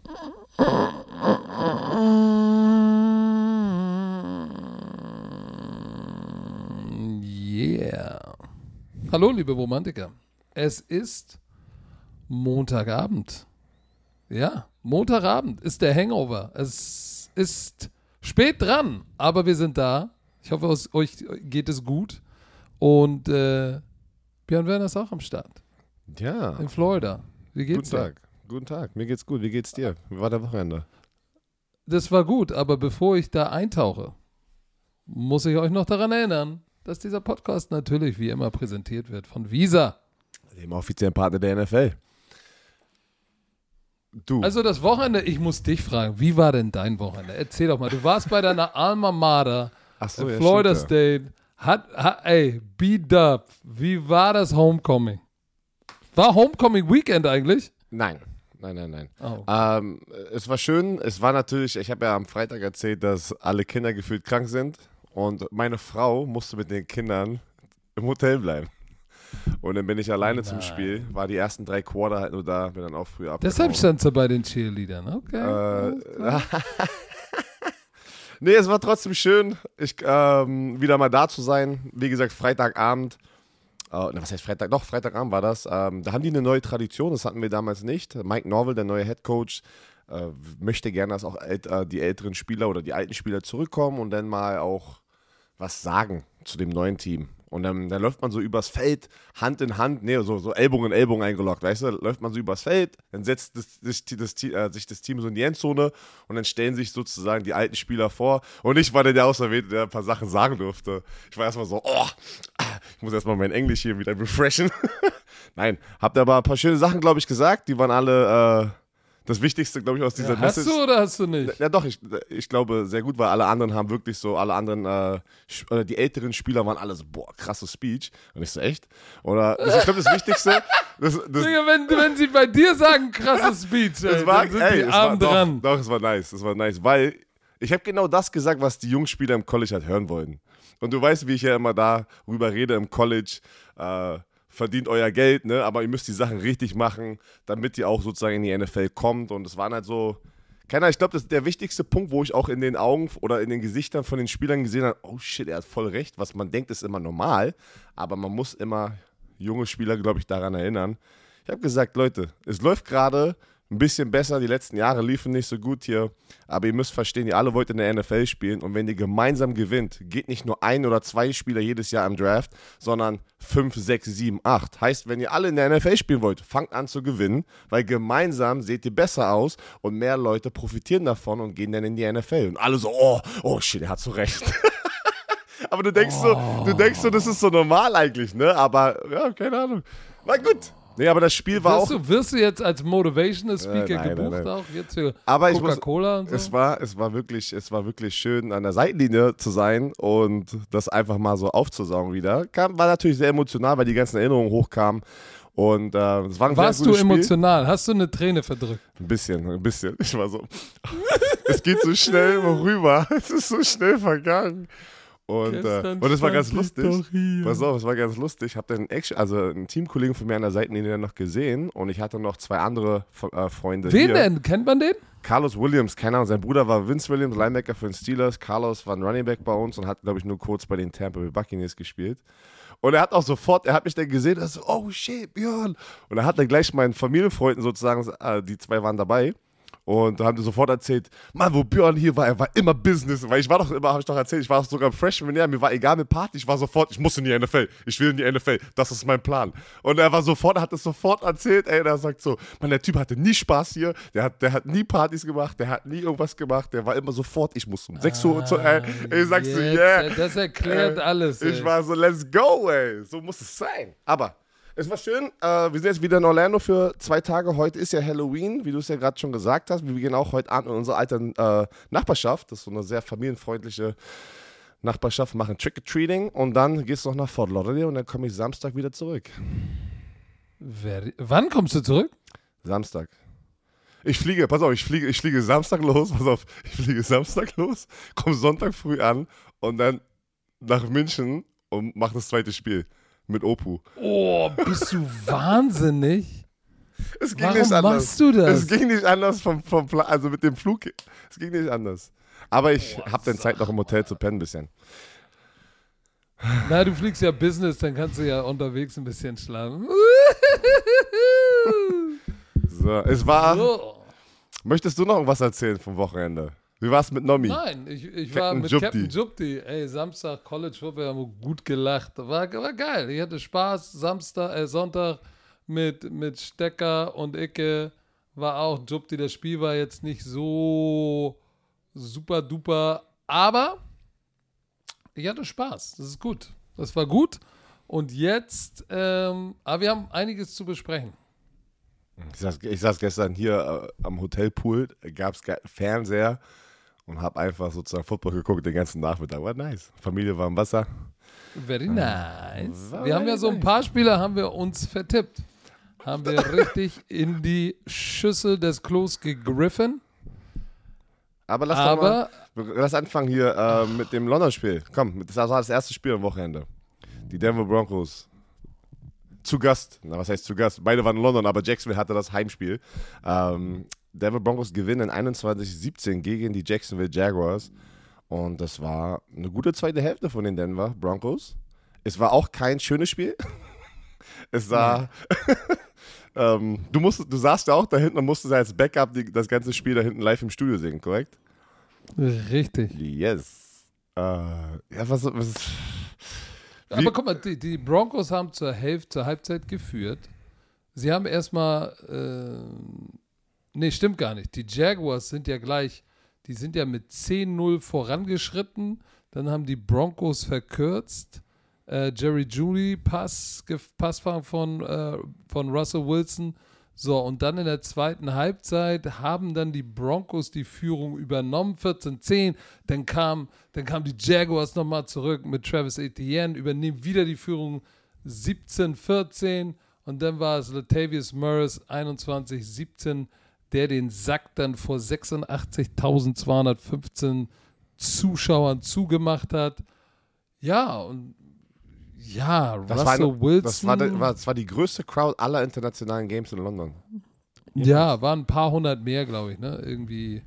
Yeah. Hallo, liebe Romantiker. Es ist Montagabend. Ja, Montagabend ist der Hangover. Es ist spät dran, aber wir sind da. Ich hoffe, euch geht es gut. Und Björn Werner ist auch am Start. Ja. In Florida. Wie geht's dir? Guten Tag. Mir geht's gut. Wie geht's dir? Wie war der Wochenende? Das war gut, aber bevor ich da eintauche, muss ich euch noch daran erinnern, dass dieser Podcast natürlich wie immer präsentiert wird von Visa. Dem offiziellen Partner der NFL. Du. Also das Wochenende, ich muss dich fragen, wie war denn dein Wochenende? Erzähl doch mal, du warst bei deiner Alma Mater So, ja, Florida stimmt, State. B-Dub, wie war das Homecoming? War Homecoming Weekend eigentlich? Nein. Oh. Es war schön. Es war natürlich, ich habe ja am Freitag erzählt, dass alle Kinder gefühlt krank sind. Und meine Frau musste mit den Kindern im Hotel bleiben. Und dann bin ich alleine zum Spiel. War die ersten 3 Quarter halt nur da, bin dann auch früh abgehauen. Deshalb standst du bei den Cheerleadern, okay. Nee, es war trotzdem schön, wieder mal da zu sein. Wie gesagt, Freitagabend. Was heißt Freitag? Doch, Freitagabend war das. Da haben die eine neue Tradition, das hatten wir damals nicht. Mike Norvell, der neue Headcoach, möchte gerne, dass auch die älteren Spieler oder die alten Spieler zurückkommen und dann mal auch was sagen zu dem neuen Team. Und dann läuft man so übers Feld, Hand in Hand, so Ellbogen in Ellbogen eingeloggt, weißt du? Läuft man so übers Feld, dann setzt sich das Team so in die Endzone und dann stellen sich sozusagen die alten Spieler vor. Und ich war der Auserwählte, der ein paar Sachen sagen durfte. Ich war erstmal so, ich muss erstmal mein Englisch hier wieder refreshen. Nein, habt aber ein paar schöne Sachen, glaube ich, gesagt. Die waren alle das Wichtigste, glaube ich, aus dieser Message. Hast du oder hast du nicht? Ja, doch, ich glaube sehr gut, weil alle anderen haben wirklich so, die älteren Spieler waren alle so, krasses Speech. Und ich so, echt? Oder, ich glaube, das Wichtigste. Digga, wenn sie bei dir sagen, krasses Speech, dann sind die arm dran. Doch, es war nice, weil ich habe genau das gesagt, was die Jungspieler im College halt hören wollten. Und du weißt, wie ich ja immer darüber rede im College, verdient euer Geld, ne? Aber ihr müsst die Sachen richtig machen, damit ihr auch sozusagen in die NFL kommt. Und es waren halt so, ich glaube, das ist der wichtigste Punkt, wo ich auch in den Augen oder in den Gesichtern von den Spielern gesehen habe, oh shit, er hat voll recht. Was man denkt, ist immer normal, aber man muss immer junge Spieler, glaube ich, daran erinnern. Ich habe gesagt, Leute, es läuft gerade ein bisschen besser, die letzten Jahre liefen nicht so gut hier, aber ihr müsst verstehen, ihr alle wollt in der NFL spielen und wenn ihr gemeinsam gewinnt, geht nicht nur 1 oder 2 Spieler jedes Jahr im Draft, sondern 5, 6, 7, 8. Heißt, wenn ihr alle in der NFL spielen wollt, fangt an zu gewinnen, weil gemeinsam seht ihr besser aus und mehr Leute profitieren davon und gehen dann in die NFL. Und alle so, oh shit, er hat so recht. Aber du denkst so, das ist so normal eigentlich, ne? Aber, ja, keine Ahnung. War gut. Nee, aber das Spiel war wirst du jetzt als Motivational Speaker gebucht nein. Auch jetzt für aber Coca-Cola und so? Es war wirklich schön, an der Seitenlinie zu sein und das einfach mal so aufzusaugen wieder. War natürlich sehr emotional, weil die ganzen Erinnerungen hochkamen. Und es war ein Warst sehr gutes du emotional? Hast du eine Träne verdrückt? Ein bisschen. Ich war so, es geht so schnell rüber. Es ist so schnell vergangen. Und es war ganz lustig. Pass auf, es war ganz lustig. Ich habe dann einen Teamkollegen von mir an der Seitenlinie noch gesehen und ich hatte noch 2 andere Freunde. Wen denn? Kennt man den? Carlos Williams, keine Ahnung. Sein Bruder war Vince Williams, Linebacker für den Steelers. Carlos war ein Running Back bei uns und hat, glaube ich, nur kurz bei den Tampa Bay Buccaneers gespielt. Und er hat mich dann gesehen, er so, oh shit, Björn. Und er hat dann gleich meinen Familienfreunden sozusagen, die 2 waren dabei. Und da haben die sofort erzählt, Mann, wo Björn hier war, er war immer Business. Weil ich war doch immer, habe ich doch erzählt, ich war sogar im Freshman-Jahr, mir war egal mit Party, ich muss in die NFL, ich will in die NFL, das ist mein Plan. Und er hat es sofort erzählt, ey, und er sagt so, Mann, der Typ hatte nie Spaß hier, der hat nie Partys gemacht, der hat nie irgendwas gemacht, der war immer sofort, ich muss um 6 Uhr, ich sag so, yeah. Das erklärt alles, ey. Ich war so, let's go, ey, so muss es sein. Aber es war schön. Wir sind jetzt wieder in Orlando für 2 Tage. Heute ist ja Halloween, wie du es ja gerade schon gesagt hast. Wir gehen auch heute Abend in unsere alte Nachbarschaft. Das ist so eine sehr familienfreundliche Nachbarschaft. Machen Trick-or-Treating und dann gehst du noch nach Fort Lauderdale und dann komme ich Samstag wieder zurück. Wann kommst du zurück? Samstag. Ich fliege Samstag los. Komme Sonntag früh an und dann nach München und mache das 2. Spiel. Mit Opu. Oh, bist du wahnsinnig? Es ging Warum nicht anders. machst du das? Es ging nicht anders also mit dem Flug. Es ging nicht anders. Aber ich habe dann Zeit noch im Hotel zu pennen ein bisschen. Na, du fliegst ja Business, dann kannst du ja unterwegs ein bisschen schlafen. So, es war. So. Möchtest du noch irgendwas erzählen vom Wochenende? Wie war es mit Nomi? Nein, ich war mit Captain Jupti. Ey, Samstag College Football, haben wir gut gelacht. War geil. Ich hatte Spaß. Sonntag mit Stecker und Icke war auch Jupti. Das Spiel war jetzt nicht so super duper, aber ich hatte Spaß. Das ist gut. Das war gut. Und jetzt, aber wir haben einiges zu besprechen. Ich saß gestern hier am Hotelpool, gab es Fernseher und habe einfach sozusagen Football geguckt den ganzen Nachmittag. War nice. Familie war im Wasser. Very nice. Wir haben ja so ein paar Spieler, haben wir uns vertippt. Haben wir richtig in die Schüssel des Klos gegriffen. Aber lass anfangen hier mit dem London-Spiel. Komm, das war das erste Spiel am Wochenende. Die Denver Broncos. Zu Gast. Na, was heißt zu Gast? Beide waren in London, aber Jacksonville hatte das Heimspiel. Denver Broncos gewinnen 21-17 gegen die Jacksonville Jaguars. Und das war eine gute zweite Hälfte von den Denver Broncos. Es war auch kein schönes Spiel. Es sah... du saßt ja auch da hinten und musstest als Backup das ganze Spiel da hinten live im Studio singen, korrekt? Richtig. Yes. Was aber guck mal, die Broncos haben zur Halbzeit geführt. Sie haben erstmal, nee, stimmt gar nicht. Die Jaguars sind ja die sind ja mit 10-0 vorangeschritten. Dann haben die Broncos verkürzt. Jerry Jeudy Passfang von Russell Wilson. So, und dann in der zweiten Halbzeit haben dann die Broncos die Führung übernommen, 14-10. Dann kamen die Jaguars nochmal zurück mit Travis Etienne, übernehmen wieder die Führung 17-14. Und dann war es Latavius Murray 21-17, der den Sack dann vor 86.215 Zuschauern zugemacht hat. Ja, und Russell Wilson. Das war die größte Crowd aller internationalen Games in London. Ja, waren ein paar hundert mehr, glaube ich, ne? Irgendwie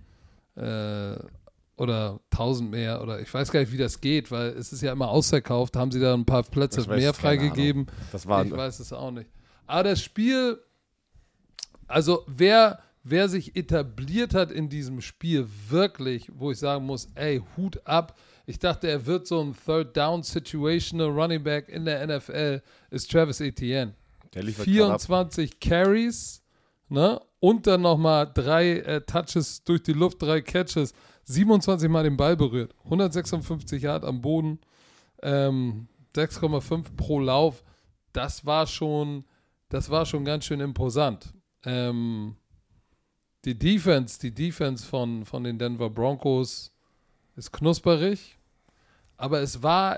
oder 1000 mehr oder ich weiß gar nicht, wie das geht, weil es ist ja immer ausverkauft. Haben sie da ein paar Plätze mehr freigegeben? Ich weiß es auch nicht. Aber das Spiel, also wer sich etabliert hat in diesem Spiel wirklich, wo ich sagen muss, ey, Hut ab. Ich dachte, er wird so ein Third-Down-Situational Running Back in der NFL, ist Travis Etienne. Der liefert 24 Carries, ne? Und dann nochmal 3 Touches durch die Luft, 3 Catches, 27 Mal den Ball berührt, 156 Yard am Boden, 6,5 pro Lauf. Das war schon ganz schön imposant. Die Defense von den Denver Broncos ist knusperig, aber es war,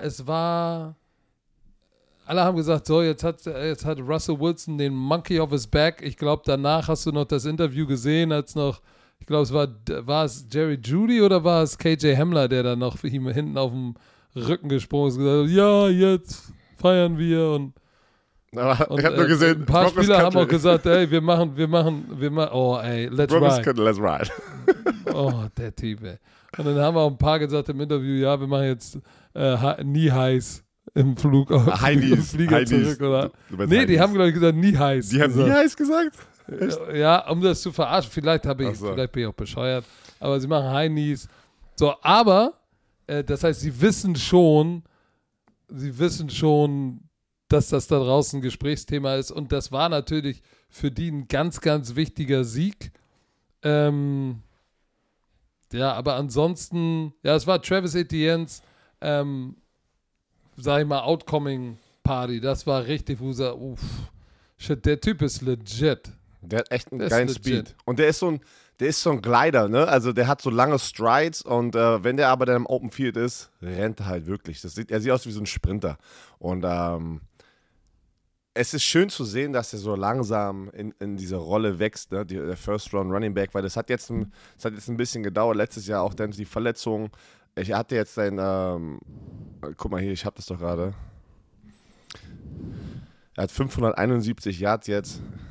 alle haben gesagt, so, jetzt hat Russell Wilson den Monkey off his back. Ich glaube, danach hast du noch das Interview gesehen, als noch, ich glaube, war es Jerry Jeudy oder war es KJ Hamler, der dann noch für ihn hinten auf dem Rücken gesprungen ist und gesagt hat, ja, jetzt feiern wir und ich habe nur gesehen, ein paar Spieler haben auch gesagt, ey, wir machen, oh, ey, let's ride. Oh, der Typ, ey. Und dann haben auch ein paar gesagt im Interview, ja, wir machen jetzt nie heiß im Flug im Flieger zurück. Oder? Nee, die haben, glaube ich, gesagt, nie heiß. Die haben nie heiß gesagt? Ja, um das zu verarschen. Vielleicht bin ich auch bescheuert. Aber sie machen High Knees. So, aber, das heißt, sie wissen schon, dass das da draußen ein Gesprächsthema ist. Und das war natürlich für die ein ganz, ganz wichtiger Sieg. Ja, aber ansonsten, ja, es war Travis Etienne's, sag ich mal, Outcoming Party. Das war richtig, wo er, shit, der Typ ist legit. Der hat echt einen geilen Speed. Und der ist so ein Glider, ne? Also der hat so lange Strides und wenn der aber dann im Open Field ist, rennt er halt wirklich. Er sieht aus wie so ein Sprinter. Und es ist schön zu sehen, dass er so langsam in diese Rolle wächst, ne? Der First-Round Running Back, weil das hat jetzt ein bisschen gedauert. Letztes Jahr auch dann die Verletzung. Ich hatte jetzt guck mal hier, ich habe das doch gerade. Er hat 571 Yards jetzt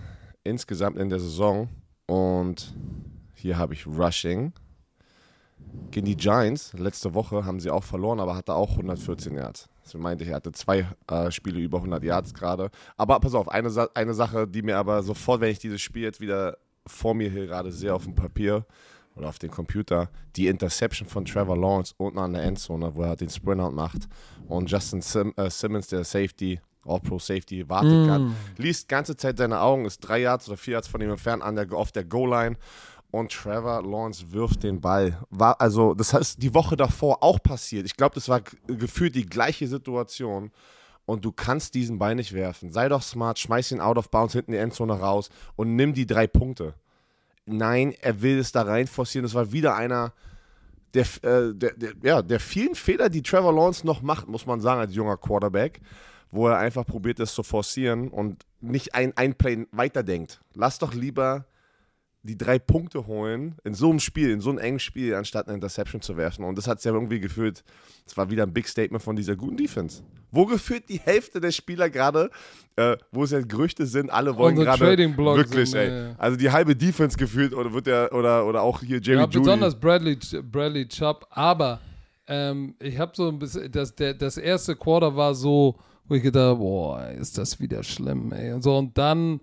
insgesamt in der Saison. Und hier habe ich Rushing. Gegen die Giants, letzte Woche haben sie auch verloren, aber hatte auch 114 Yards. Also meinte ich, er hatte 2 Spiele über 100 Yards gerade. Aber pass auf, eine Sache, die mir aber sofort, wenn ich dieses Spiel jetzt wieder vor mir hier gerade sehe auf dem Papier oder auf dem Computer, die Interception von Trevor Lawrence unten an der Endzone, wo er halt den Sprint-Out macht und Justin Simmons, der Safety, All-Pro-Safety, wartet gerade, liest ganze Zeit seine Augen, ist 3 Yards oder 4 Yards von ihm entfernt auf der Goal-Line. Und Trevor Lawrence wirft den Ball. Das heißt, die Woche davor auch passiert. Ich glaube, das war gefühlt die gleiche Situation. Und du kannst diesen Ball nicht werfen. Sei doch smart, schmeiß ihn out of bounds hinten in die Endzone raus und nimm die 3 Punkte. Nein, er will es da rein forcieren. Das war wieder einer der vielen Fehler, die Trevor Lawrence noch macht, muss man sagen, als junger Quarterback, wo er einfach probiert, es zu forcieren und nicht ein Play weiterdenkt. Lass doch lieber die 3 Punkte holen in so einem Spiel, in so einem engen Spiel, anstatt eine Interception zu werfen. Und das hat es ja irgendwie gefühlt, es war wieder ein Big Statement von dieser guten Defense. Wo gefühlt die Hälfte der Spieler gerade, wo es ja Gerüchte sind, alle wollen gerade wirklich, sind, ja. Also die halbe Defense gefühlt, oder auch hier Jerry Jeudy. Besonders Bradley Chubb, aber ich habe so ein bisschen, das erste Quarter war so, wo ich gedacht habe, boah, ist das wieder schlimm, ey. Und dann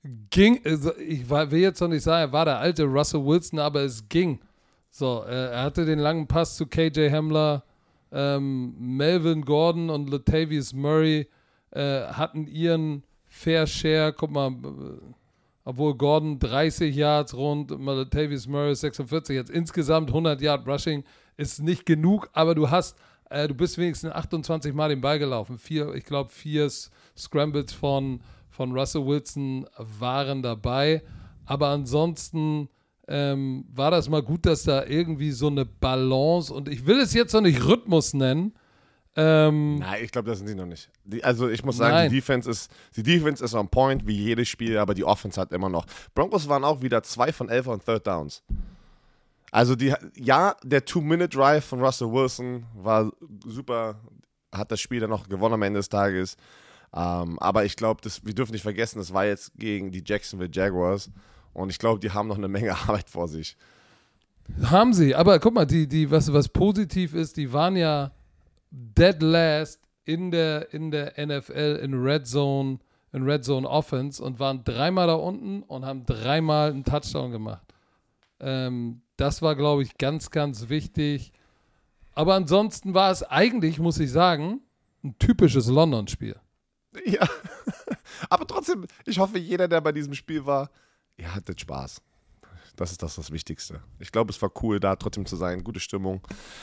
will jetzt noch nicht sagen, er war der alte Russell Wilson, aber es ging. So, er hatte den langen Pass zu KJ Hamler, Melvin Gordon und Latavius Murray hatten ihren Fair Share, guck mal, obwohl Gordon 30 Yards rund, Latavius Murray 46, jetzt insgesamt 100 Yard Rushing ist nicht genug, aber du bist wenigstens 28 Mal den Ball gelaufen. 4 Scrambles von Russell Wilson waren dabei, aber ansonsten war das mal gut, dass da irgendwie so eine Balance, und ich will es jetzt noch nicht Rhythmus nennen. Nein, ich glaube, das sind sie noch nicht. Ich muss sagen, die Defense ist on point, wie jedes Spiel, aber die Offense hat immer noch. Broncos waren auch wieder 2 von 11 on Third Downs. Also der 2-Minute-Drive von Russell Wilson war super, hat das Spiel dann noch gewonnen am Ende des Tages. Aber ich glaube, wir dürfen nicht vergessen, das war jetzt gegen die Jacksonville Jaguars und ich glaube, die haben noch eine Menge Arbeit vor sich. Haben sie, aber guck mal, was positiv ist, die waren ja dead last in der NFL in Red Zone Offense und waren 3-mal da unten und haben 3-mal einen Touchdown gemacht. Das war, glaube ich, ganz, ganz wichtig. Aber ansonsten war es eigentlich, muss ich sagen, ein typisches London-Spiel. Ja, aber trotzdem, ich hoffe, jeder, der bei diesem Spiel war, ihr hattet Spaß. Das ist das Wichtigste. Ich glaube, es war cool, da trotzdem zu sein. Gute Stimmung.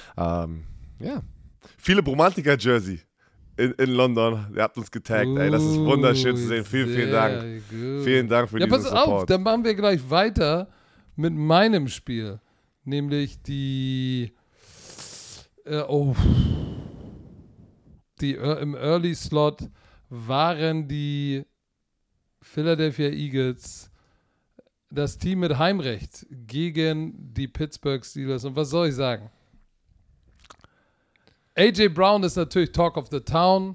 Viele Bromantiker-Jersey in London. Ihr habt uns getaggt. Ey, das ist wunderschön zu sehen. Vielen Dank. Gut. Vielen Dank für diesen Support. Ja, pass auf, dann machen wir gleich weiter mit meinem Spiel. Nämlich im Early Slot waren die Philadelphia Eagles das Team mit Heimrecht gegen die Pittsburgh Steelers. Und was soll ich sagen? A.J. Brown ist natürlich Talk of the Town.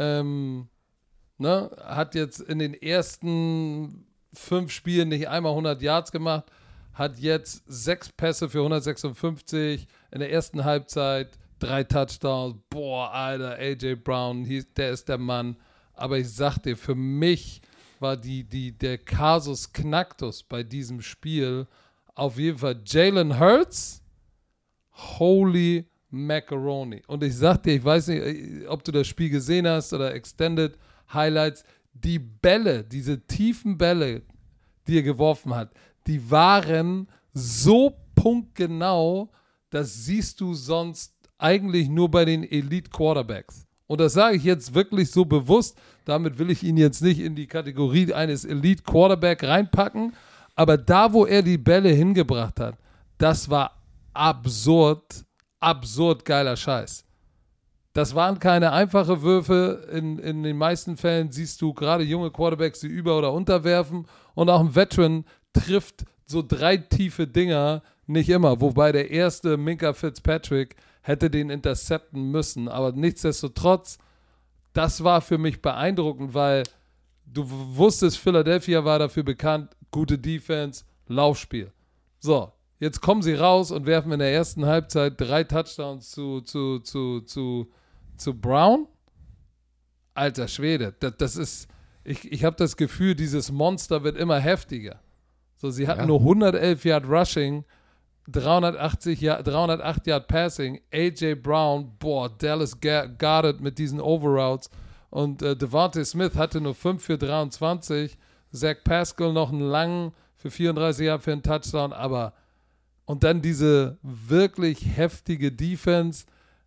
Hat jetzt in den ersten 5 Spielen nicht einmal 100 Yards gemacht. Hat jetzt 6 Pässe für 156. In der ersten Halbzeit 3 Touchdowns. Boah, Alter, A.J. Brown, der ist der Mann. Aber ich sag dir, für mich war der Kasus Knacktus bei diesem Spiel auf jeden Fall Jalen Hurts. Holy Macaroni. Und ich sag dir, ich weiß nicht, ob du das Spiel gesehen hast oder Extended Highlights, die Bälle, diese tiefen Bälle, die er geworfen hat, die waren so punktgenau, das siehst du sonst eigentlich nur bei den Elite Quarterbacks. Und das sage ich jetzt wirklich so bewusst, damit will ich ihn jetzt nicht in die Kategorie eines Elite Quarterback reinpacken, aber da, wo er die Bälle hingebracht hat, das war absurd geiler Scheiß. Das waren keine einfachen Würfe. In den meisten Fällen siehst du gerade junge Quarterbacks, die über- oder unterwerfen. Und auch ein Veteran trifft so 3 tiefe Dinger nicht immer. Wobei der erste, Minkah Fitzpatrick, hätte den intercepten müssen. Aber nichtsdestotrotz, das war für mich beeindruckend, weil du wusstest, Philadelphia war dafür bekannt, gute Defense, Laufspiel. So, jetzt kommen sie raus und werfen in der ersten Halbzeit 3 Touchdowns zu Brown. Alter Schwede, das ist, ich habe das Gefühl, dieses Monster wird immer heftiger. So, sie hatten nur 111 Yard Rushing, 308 Yard Passing, AJ Brown, Dallas Goedert mit diesen Overroutes und Devontae Smith hatte nur 5 für 23, Zach Pascal noch einen langen für 34 Yard für einen Touchdown, und dann diese wirklich heftige Defense,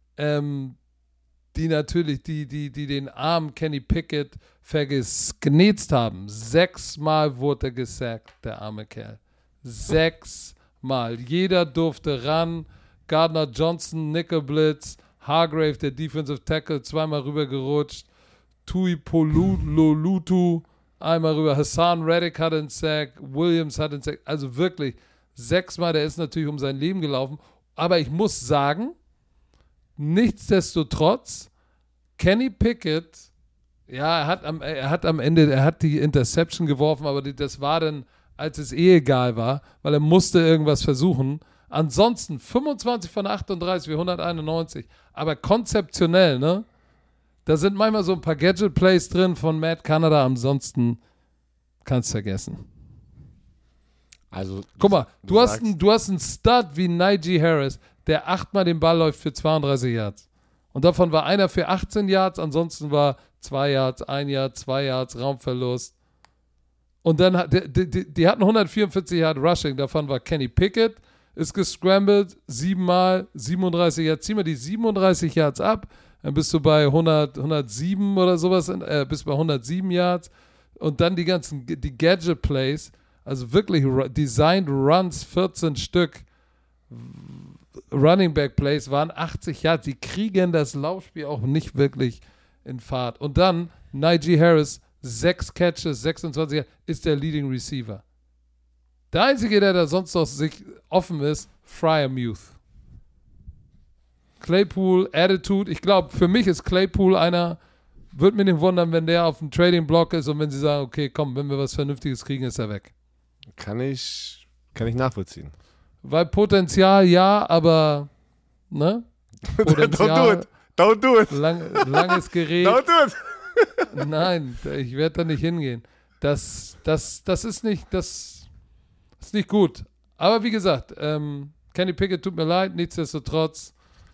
die natürlich, die den armen Kenny Pickett vergenetzt haben. 6-mal wurde er gesackt, der arme Kerl. 6-mal. Jeder durfte ran. Gardner Johnson, Nickel Blitz, Hargrave, der Defensive Tackle, 2-mal rübergerutscht. Tui Polulutu, einmal rüber. Hassan Reddick hat einen Sack. Williams hat einen Sack. Also wirklich 6-mal. Der ist natürlich um sein Leben gelaufen. Aber ich muss sagen, nichtsdestotrotz, Kenny Pickett, ja, er hat die Interception geworfen, aber das war dann, als es egal war, weil er musste irgendwas versuchen. Ansonsten 25 von 38 für 191, aber konzeptionell, ne? Da sind manchmal so ein paar Gadget-Plays drin von Matt Canada, ansonsten kannst du vergessen. Also, guck mal, du hast einen Stud wie Najee Harris, der 8-mal den Ball läuft für 32 Yards. Und davon war einer für 18 Yards, ansonsten war 2 Yards, 1 Yard, 2 Yards, Raumverlust. Und dann, die hatten 144 Yard Rushing, davon war Kenny Pickett, ist gescrambled, 7-mal, 37 Yards. Zieh mal die 37 Yards ab, dann bist du bei 107 oder sowas, bist bei 107 Yards. Und dann die Gadget-Plays, also wirklich Designed Runs, 14 Stück, Running Back Plays waren 80 Yards. Die kriegen das Laufspiel auch nicht wirklich in Fahrt. Und dann Najee Harris, 6 Catches, 26 Yards, ist der Leading Receiver. Der Einzige, der da sonst noch sich offen ist, Freiermuth. Claypool, Attitude. Ich glaube, für mich ist Claypool einer, würde mich nicht wundern, wenn der auf dem Trading Block ist und wenn sie sagen, okay, komm, wenn wir was Vernünftiges kriegen, ist er weg. Kann ich nachvollziehen. Weil Potenzial ja, aber ne? Potenzial, Don't do it. Langes Gerät. Don't do it. Nein, ich werde da nicht hingehen. Das ist nicht gut. Aber wie gesagt, Kenny Pickett tut mir leid, nichtsdestotrotz.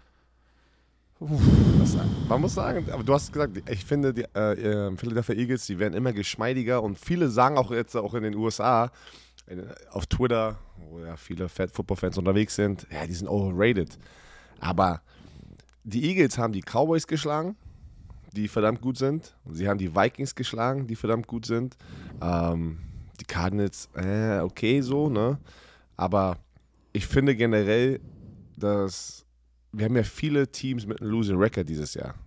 Man muss sagen, aber du hast gesagt, ich finde, die Philadelphia Eagles, die werden immer geschmeidiger und viele sagen auch jetzt auch in den USA, auf Twitter, wo ja viele Football-Fans unterwegs sind, ja, die sind overrated. Aber die Eagles haben die Cowboys geschlagen, die verdammt gut sind. Sie haben die Vikings geschlagen, die verdammt gut sind. Die Cardinals, okay so, ne? Aber ich finde generell, dass wir haben ja viele Teams mit einem Losing Record dieses Jahr.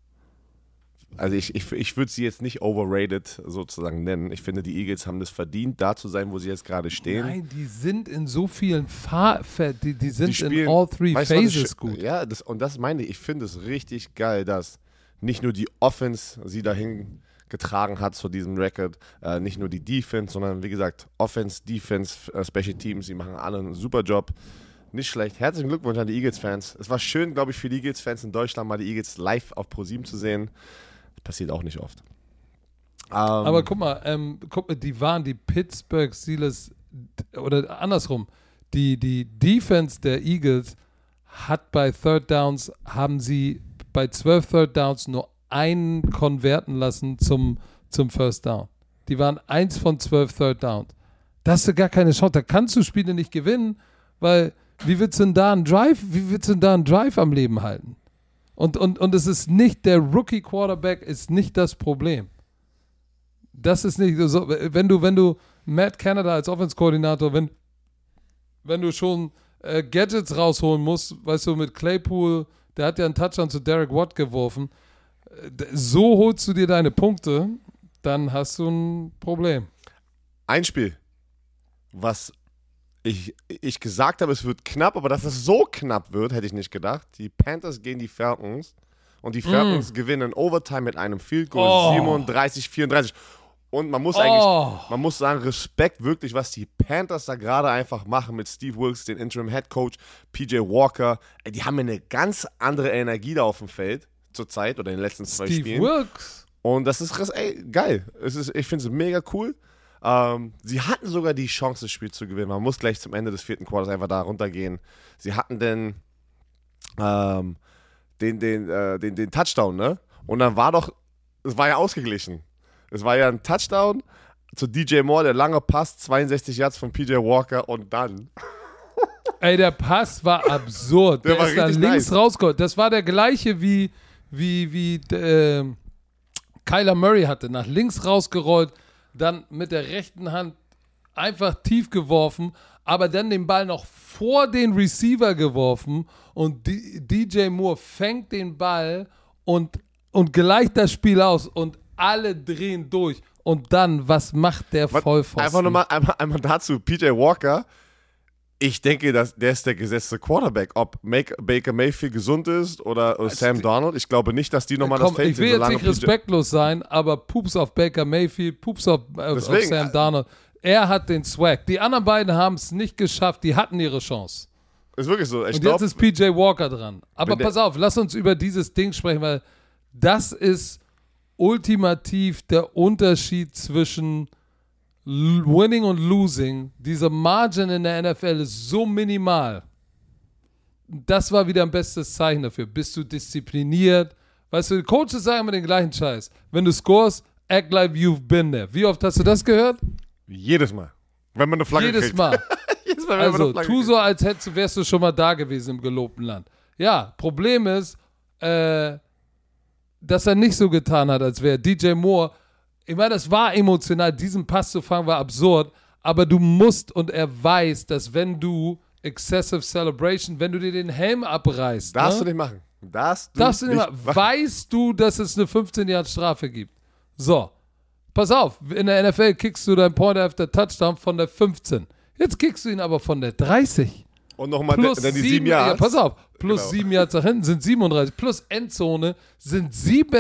Also ich würde sie jetzt nicht overrated sozusagen nennen. Ich finde, die Eagles haben es verdient, da zu sein, wo sie jetzt gerade stehen. Nein, die sind in so vielen die sind spielen, in all three phases gut. Ja, das meine ich. Ich finde es richtig geil, dass nicht nur die Offense sie dahin getragen hat zu diesem Record, nicht nur die Defense, sondern wie gesagt, Offense, Defense, Special Teams, die machen alle einen super Job. Nicht schlecht. Herzlichen Glückwunsch an die Eagles-Fans. Es war schön, glaube ich, für die Eagles-Fans in Deutschland mal die Eagles live auf ProSieben zu sehen. Das passiert auch nicht oft. Aber guck mal, die waren die Pittsburgh Steelers, oder andersrum, die Defense der Eagles hat bei Third Downs, haben sie bei 12 Third Downs nur einen konverten lassen zum First Down. Die waren 1 von 12 Third Downs. Da hast du gar keine Chance. Da kannst du Spiele nicht gewinnen, weil wie willst du denn da einen Drive am Leben halten? Und es ist nicht, der Rookie-Quarterback ist nicht das Problem. Das ist nicht so, wenn du Matt Canada als Offense-Koordinator, wenn du schon Gadgets rausholen musst, weißt du, mit Claypool, der hat ja einen Touchdown zu Derek Watt geworfen, so holst du dir deine Punkte, dann hast du ein Problem. Ein Spiel, was ich gesagt habe, es wird knapp, aber dass es so knapp wird, hätte ich nicht gedacht. Die Panthers gegen die Falcons und die Falcons gewinnen Overtime mit einem Field Goal 37-34. Und man muss man muss sagen, Respekt wirklich, was die Panthers da gerade einfach machen mit Steve Wilkes, den Interim Head Coach, PJ Walker. Ey, die haben eine ganz andere Energie da auf dem Feld zurzeit oder in den letzten 2 Spielen. Steve Wilkes. Und das ist geil. Ich finde es mega cool. Sie hatten sogar die Chance, das Spiel zu gewinnen. Man muss gleich zum Ende des 4. Quarters einfach da runtergehen. Sie hatten den Touchdown, ne? Und dann es war ja ausgeglichen. Es war ja ein Touchdown zu DJ Moore, der lange Pass, 62 Yards von PJ Walker und dann. Ey, der Pass war absurd. Der ist da links rausgeholt. Das war der gleiche wie Kyler Murray hatte. Nach links rausgerollt, dann mit der rechten Hand einfach tief geworfen, aber dann den Ball noch vor den Receiver geworfen und DJ Moore fängt den Ball und gleicht das Spiel aus und alle drehen durch. Und dann, was macht der Vollpfosten? Einfach nochmal einmal dazu, PJ Walker, ich denke, der ist der gesetzte Quarterback. Ob Baker Mayfield gesund ist oder Sam Darnold, ich glaube nicht, dass die nochmal das Feld sehen. Ich will jetzt nicht respektlos sein, aber Pups auf Baker Mayfield, Pups auf Sam Darnold. Er hat den Swag. Die anderen beiden haben es nicht geschafft, die hatten ihre Chance. Ist wirklich so. Und jetzt ist PJ Walker dran. Aber pass auf, lass uns über dieses Ding sprechen, weil das ist ultimativ der Unterschied zwischen Winning und Losing. Diese Margin in der NFL ist so minimal. Das war wieder ein bestes Zeichen dafür. Bist du diszipliniert? Weißt du, die Coaches sagen immer den gleichen Scheiß. Wenn du scorest, act like you've been there. Wie oft hast du das gehört? Jedes Mal. Wenn man eine Flagge kriegt. Jedes Mal. Jedes Mal, also, tu so, als wärst du schon mal da gewesen im gelobten Land. Ja, Problem ist, dass er nicht so getan hat, als wäre DJ Moore. Ich meine, das war emotional, diesen Pass zu fangen war absurd, aber du musst und er weiß, dass wenn du Excessive Celebration, wenn du dir den Helm abreißt, darfst du nicht machen. Darfst du nicht machen. Weißt du, dass es eine 15-Jahre-Strafe gibt. So, pass auf, in der NFL kickst du deinen Point after Touchdown von der 15. Jetzt kickst du ihn aber von der 30. Und nochmal die 7 Yards. Ja, pass auf, plus 7 Yards nach hinten sind 37, plus Endzone sind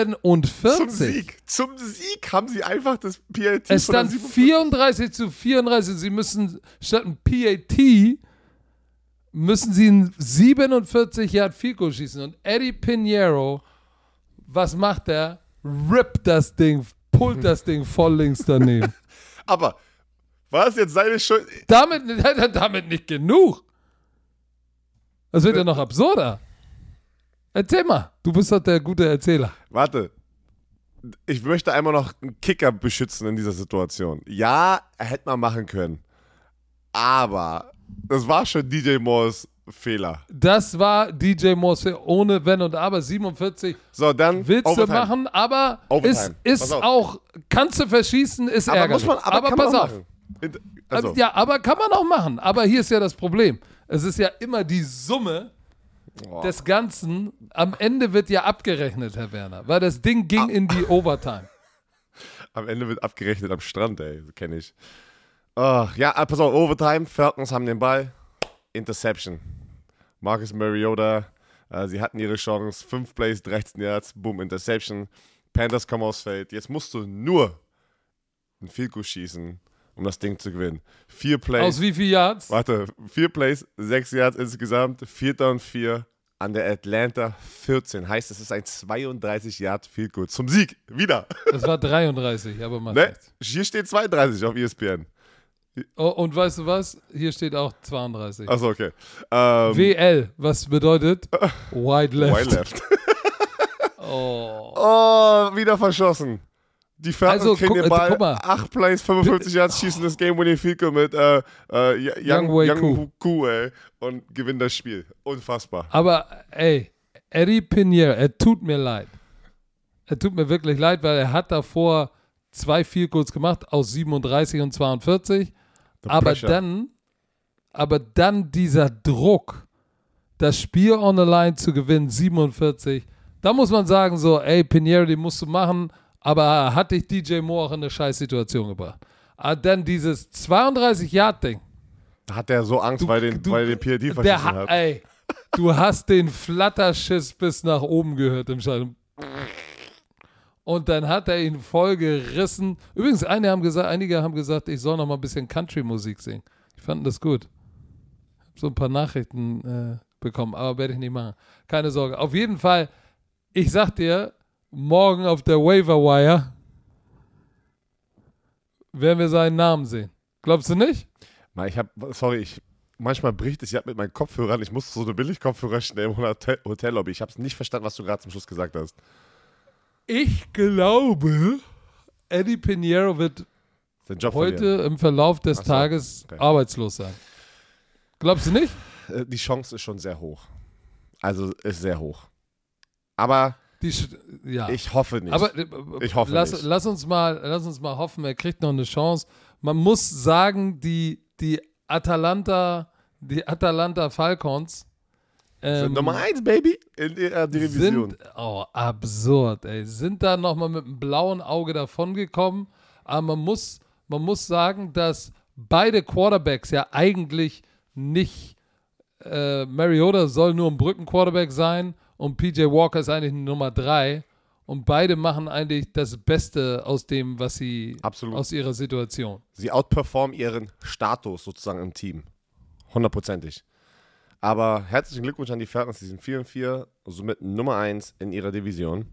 47. Zum Sieg haben sie einfach das PAT. Es stand 34-34. Sie müssen statt ein PAT müssen sie einen 47 Yard Field Goal schießen. Und Eddie Pinheiro, was macht er? Rippt das Ding, pullt das Ding voll links daneben. Aber war es jetzt seine Schuld? Damit nicht genug. Das wird ja noch absurder. Erzähl mal, du bist doch der gute Erzähler. Warte, ich möchte einmal noch einen Kicker beschützen in dieser Situation. Ja, er hätte mal machen können, aber das war schon DJ Moores Fehler. Das war DJ Moores Fehler, ohne Wenn und Aber, 47. So, dann willst Overtime. Du machen, aber ist auch, kannst du verschießen, ist aber ärgerlich. Aber pass auf. Also. Ja, aber kann man auch machen. Aber hier ist ja das Problem. Es ist ja immer die Summe des Ganzen. Am Ende wird ja abgerechnet, Herr Werner, weil das Ding ging in die Overtime. Am Ende wird abgerechnet am Strand, ey. So kenne ich. Ja, pass auf, Overtime. Falcons haben den Ball. Interception. Marcus Mariota. Sie hatten ihre Chance. 5 Plays, 13 Yards. Boom, Interception. Panthers kommen aufs Feld. Jetzt musst du nur ein Field Goal schießen, um das Ding zu gewinnen. 4 Plays. Aus wie viel Yards? Warte, 4 Plays, 6 Yards insgesamt, 4. und 4 an der Atlanta 14. Heißt, es ist ein 32 Yard Field Goal zum Sieg. Wieder. Das war 33, aber man hier steht 32 auf ESPN. Oh, und weißt du was? Hier steht auch 32. Achso, okay. WL, was bedeutet? Wide Left. Wide Left. Oh, wieder verschossen. Die Falcons kriegen den Ball, 8 Plays, 55 Yards, schießen das Game-Winning Field Goal mit Young Koo, ey, und gewinnen das Spiel. Unfassbar. Aber, ey, Eddie Pinheiro, er tut mir leid. Er tut mir wirklich leid, weil er hat davor 2 Field Goals gemacht aus 37 und 42. Aber dann dieser Druck, das Spiel on the line zu gewinnen, 47, da muss man sagen so, ey, Pinheiro, den musst du machen. Aber hat dich DJ Moore auch in eine Scheißsituation gebracht. Aber dann dieses 32-Yard-Ding. Da hat er so Angst, weil den PAT verschissen hat. Ey, du hast den Flatterschiss bis nach oben gehört im Stadion. Und dann hat er ihn voll gerissen. Übrigens, einige haben gesagt, ich soll noch mal ein bisschen Country-Musik singen. Ich fand das gut. Ich habe so ein paar Nachrichten bekommen, aber werde ich nicht machen. Keine Sorge. Auf jeden Fall, ich sag dir, morgen auf der Waiver Wire werden wir seinen Namen sehen. Glaubst du nicht? Manchmal bricht es ja mit meinen Kopfhörern. Ich musste so eine Billig-Kopfhörer schnell im Hotellobby. Ich habe es nicht verstanden, was du gerade zum Schluss gesagt hast. Ich glaube, Eddie Pinheiro wird heute im Verlauf des Tages arbeitslos sein. Glaubst du nicht? Die Chance ist schon sehr hoch. Also ist sehr hoch. Aber ich hoffe nicht. Aber ich hoffe nicht. Lass uns mal hoffen, er kriegt noch eine Chance. Man muss sagen, die Atalanta Falcons sind Nummer 1, Baby, in der Division. Absurd, ey. Sind da nochmal mit einem blauen Auge davongekommen. Aber man muss sagen, dass beide Quarterbacks ja eigentlich nicht Mariota soll nur ein Brückenquarterback sein und PJ Walker ist eigentlich Nummer 3 und beide machen eigentlich das Beste aus dem, was sie aus ihrer Situation. Sie outperformen ihren Status sozusagen im Team. 100%. Aber herzlichen Glückwunsch an die Falcons, die sind 4-4, somit Nummer 1 in ihrer Division.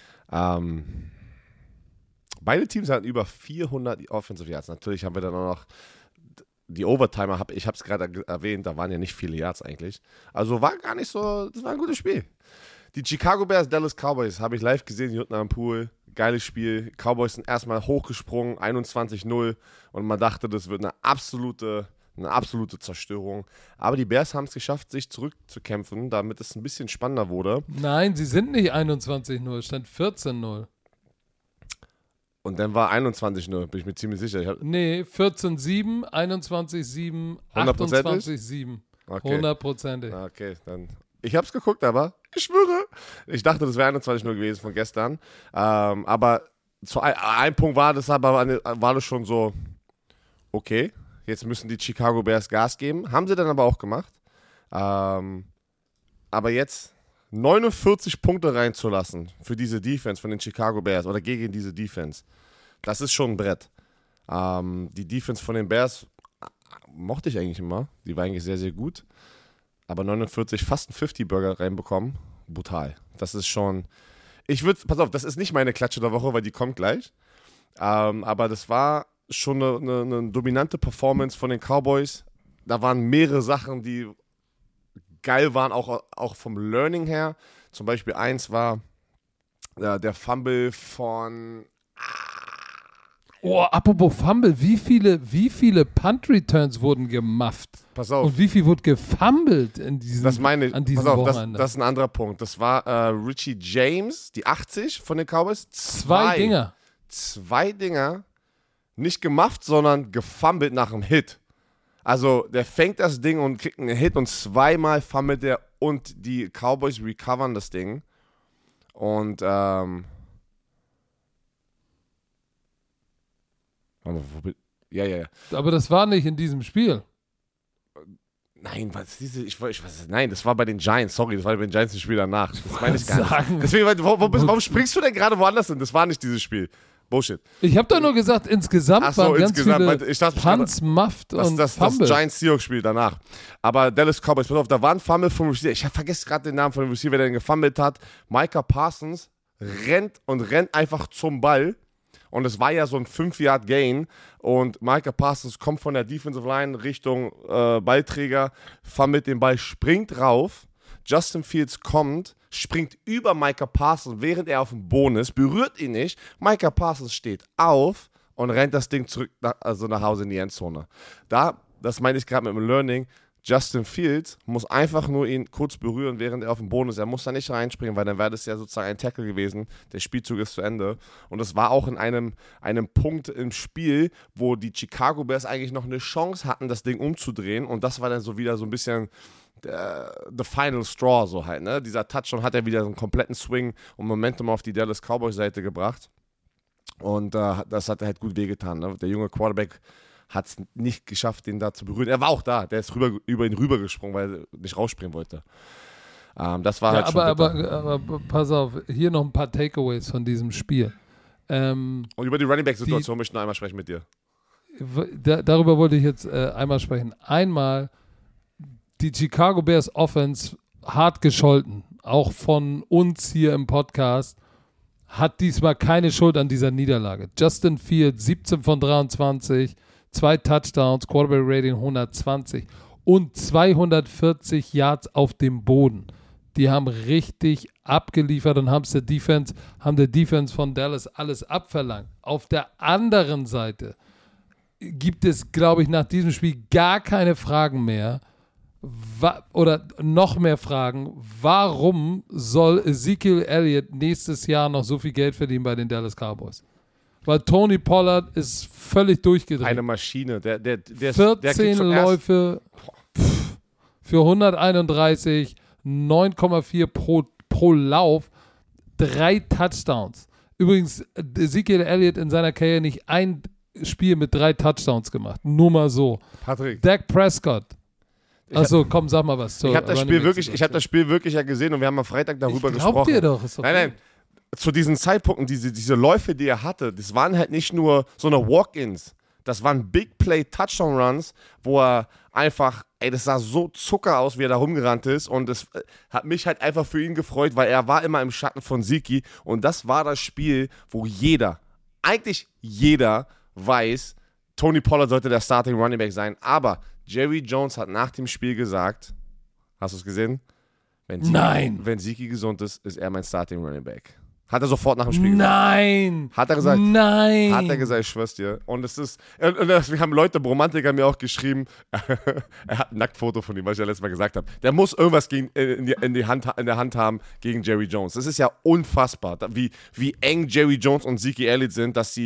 Beide Teams hatten über 400 Offensive Yards. Natürlich haben wir dann auch noch die Overtimer, ich habe es gerade erwähnt, da waren ja nicht viele Yards eigentlich. Also war gar nicht so, das war ein gutes Spiel. Die Chicago Bears, Dallas Cowboys, habe ich live gesehen, hier unten am Pool. Geiles Spiel. Cowboys sind erstmal hochgesprungen, 21-0. Und man dachte, das wird eine absolute Zerstörung. Aber die Bears haben es geschafft, sich zurückzukämpfen, damit es ein bisschen spannender wurde. Nein, sie sind nicht 21-0, es stand 14-0. Und dann war 21-0, bin ich mir ziemlich sicher. Nee, 14-7, 21-7, 28-7. Okay. 100%. Okay, dann. Ich hab's geguckt, aber ich schwöre. Ich dachte, das wäre 21-0 gewesen von gestern. Aber zu ein Punkt war das schon so, okay, jetzt müssen die Chicago Bears Gas geben. Haben sie dann aber auch gemacht. Aber jetzt 49 Punkte reinzulassen für diese Defense von den Chicago Bears oder gegen diese Defense, das ist schon ein Brett. Die Defense von den Bears mochte ich eigentlich immer. Die war eigentlich sehr, sehr gut. Aber 49, fast einen 50-Burger reinbekommen, brutal. Das ist schon, pass auf, das ist nicht meine Klatsche der Woche, weil die kommt gleich. Aber das war schon eine dominante Performance von den Cowboys. Da waren mehrere Sachen, die geil waren, auch vom Learning her. Zum Beispiel eins war der Fumble von... Apropos Fumble, wie viele Punt-Returns wurden gemufft? Pass auf. Und wie viel wurde gefummelt an diesem Wochenende? Das ist ein anderer Punkt. Das war Richie James, die 80 von den Cowboys. Zwei Dinger, nicht gemufft, sondern gefummelt nach einem Hit. Also der fängt das Ding und kriegt einen Hit und zweimal fummelt er und die Cowboys recovern das Ding. Und ja. Aber das war nicht in diesem Spiel. Nein, nein, das war bei den Giants. Sorry, das war bei den Giants ein Spiel danach. Das meine ich gar nicht. Deswegen, warum springst du denn gerade woanders hin? Das war nicht dieses Spiel. Bullshit. Ich habe doch nur gesagt, insgesamt waren ganz viele Punts, Muffed und das Giants-Seahawks-Spiel danach. Aber Dallas Cowboys, pass auf, da war ein Fumble vom Receiver. Ich vergesse gerade den Namen von dem Receiver, der den gefummelt hat. Micah Parsons rennt einfach zum Ball. Und es war ja so ein 5-Yard-Gain. Und Micah Parsons kommt von der Defensive Line Richtung Ballträger, fummelt den Ball, springt rauf. Justin Fields kommt, springt über Micah Parsons, während er auf dem Boden ist, berührt ihn nicht. Micah Parsons steht auf und rennt das Ding zurück nach Hause in die Endzone. Das meine ich gerade mit dem Learning. Justin Fields muss einfach nur ihn kurz berühren, während er auf dem Boden ist. Er muss da nicht reinspringen, weil dann wäre das ja sozusagen ein Tackle gewesen. Der Spielzug ist zu Ende. Und es war auch in einem Punkt im Spiel, wo die Chicago Bears eigentlich noch eine Chance hatten, das Ding umzudrehen. Und das war dann so wieder so ein bisschen the final straw, so halt. Ne? Dieser Touchdown hat er wieder so einen kompletten Swing und Momentum auf die Dallas Cowboys Seite gebracht. Und das hat halt gut wehgetan. Ne? Der junge Quarterback hat es nicht geschafft, den da zu berühren. Er war auch da, der ist über ihn rübergesprungen, weil er nicht rausspringen wollte. Das war halt schon aber pass auf, hier noch ein paar Takeaways von diesem Spiel. Und über die Running Back-Situation möchte ich noch einmal sprechen mit dir. Darüber wollte ich jetzt einmal sprechen. Einmal die Chicago Bears Offense hart gescholten, auch von uns hier im Podcast, hat diesmal keine Schuld an dieser Niederlage. Justin Fields, 17 von 23, 2 Touchdowns, Quarterback Rating 120 und 240 Yards auf dem Boden. Die haben richtig abgeliefert und haben der Defense von Dallas alles abverlangt. Auf der anderen Seite gibt es, glaube ich, nach diesem Spiel gar keine Fragen mehr oder noch mehr Fragen. Warum soll Ezekiel Elliott nächstes Jahr noch so viel Geld verdienen bei den Dallas Cowboys? Weil Tony Pollard ist völlig durchgedreht. Eine Maschine. Der 14 Läufe für 131, 9,4 pro Lauf, 3 Touchdowns. Übrigens, Ezekiel Elliott in seiner Karriere nicht ein Spiel mit 3 Touchdowns gemacht. Nur mal so. Patrick. Dak Prescott. Achso, komm, sag mal was. Ich habe das Spiel wirklich ja gesehen und wir haben am Freitag darüber gesprochen. Dir doch, ist okay. Nein. Zu diesen Zeitpunkten, diese Läufe, die er hatte, das waren halt nicht nur so eine Walk-Ins. Das waren Big Play Touchdown Runs, wo er einfach, das sah so Zucker aus, wie er da rumgerannt ist, und es hat mich halt einfach für ihn gefreut, weil er war immer im Schatten von Zeke, und das war das Spiel, wo eigentlich jeder weiß, Tony Pollard sollte der Starting Running Back sein, aber Jerry Jones hat nach dem Spiel gesagt, hast du es gesehen? Wenn Zeke gesund ist, ist er mein Starting Running Back. Hat er sofort nach dem Spiel gesagt. Nein! Hat er gesagt. Nein! Hat er gesagt, ich schwör's dir. Und wir haben Leute, Romantiker, mir auch geschrieben, er hat ein Nacktfoto von ihm, was ich ja letztes Mal gesagt habe. Der muss irgendwas in der Hand haben gegen Jerry Jones. Das ist ja unfassbar, wie eng Jerry Jones und Zeke Elliott sind, dass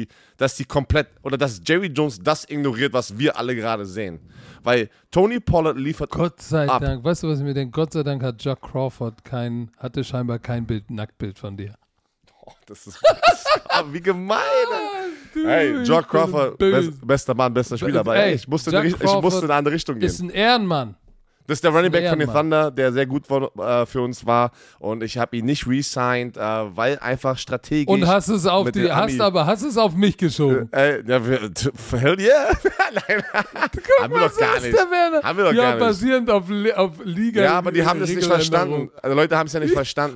Jerry Jones das ignoriert, was wir alle gerade sehen. Weil Tony Pollard liefert Gott sei Dank. Weißt du, was ich mir denke? Gott sei Dank hat Jack Crawford hatte scheinbar kein Nacktbild von dir. Das ist wie gemein. Hey, Jack Crawford, bester Mann, bester Spieler. Aber ich musste in eine andere Richtung gehen. Ist ein Ehrenmann. Das ist der Running Back von den Thunder, der sehr gut für uns war. Und ich habe ihn nicht re-signed, weil einfach strategisch. Und hast es auf mich geschoben. Hell yeah. Nein. Haben wir doch gar nicht. Haben wir doch gar nicht. Basierend auf Liga. Ja, aber die haben das nicht verstanden. Also Leute haben es ja nicht verstanden.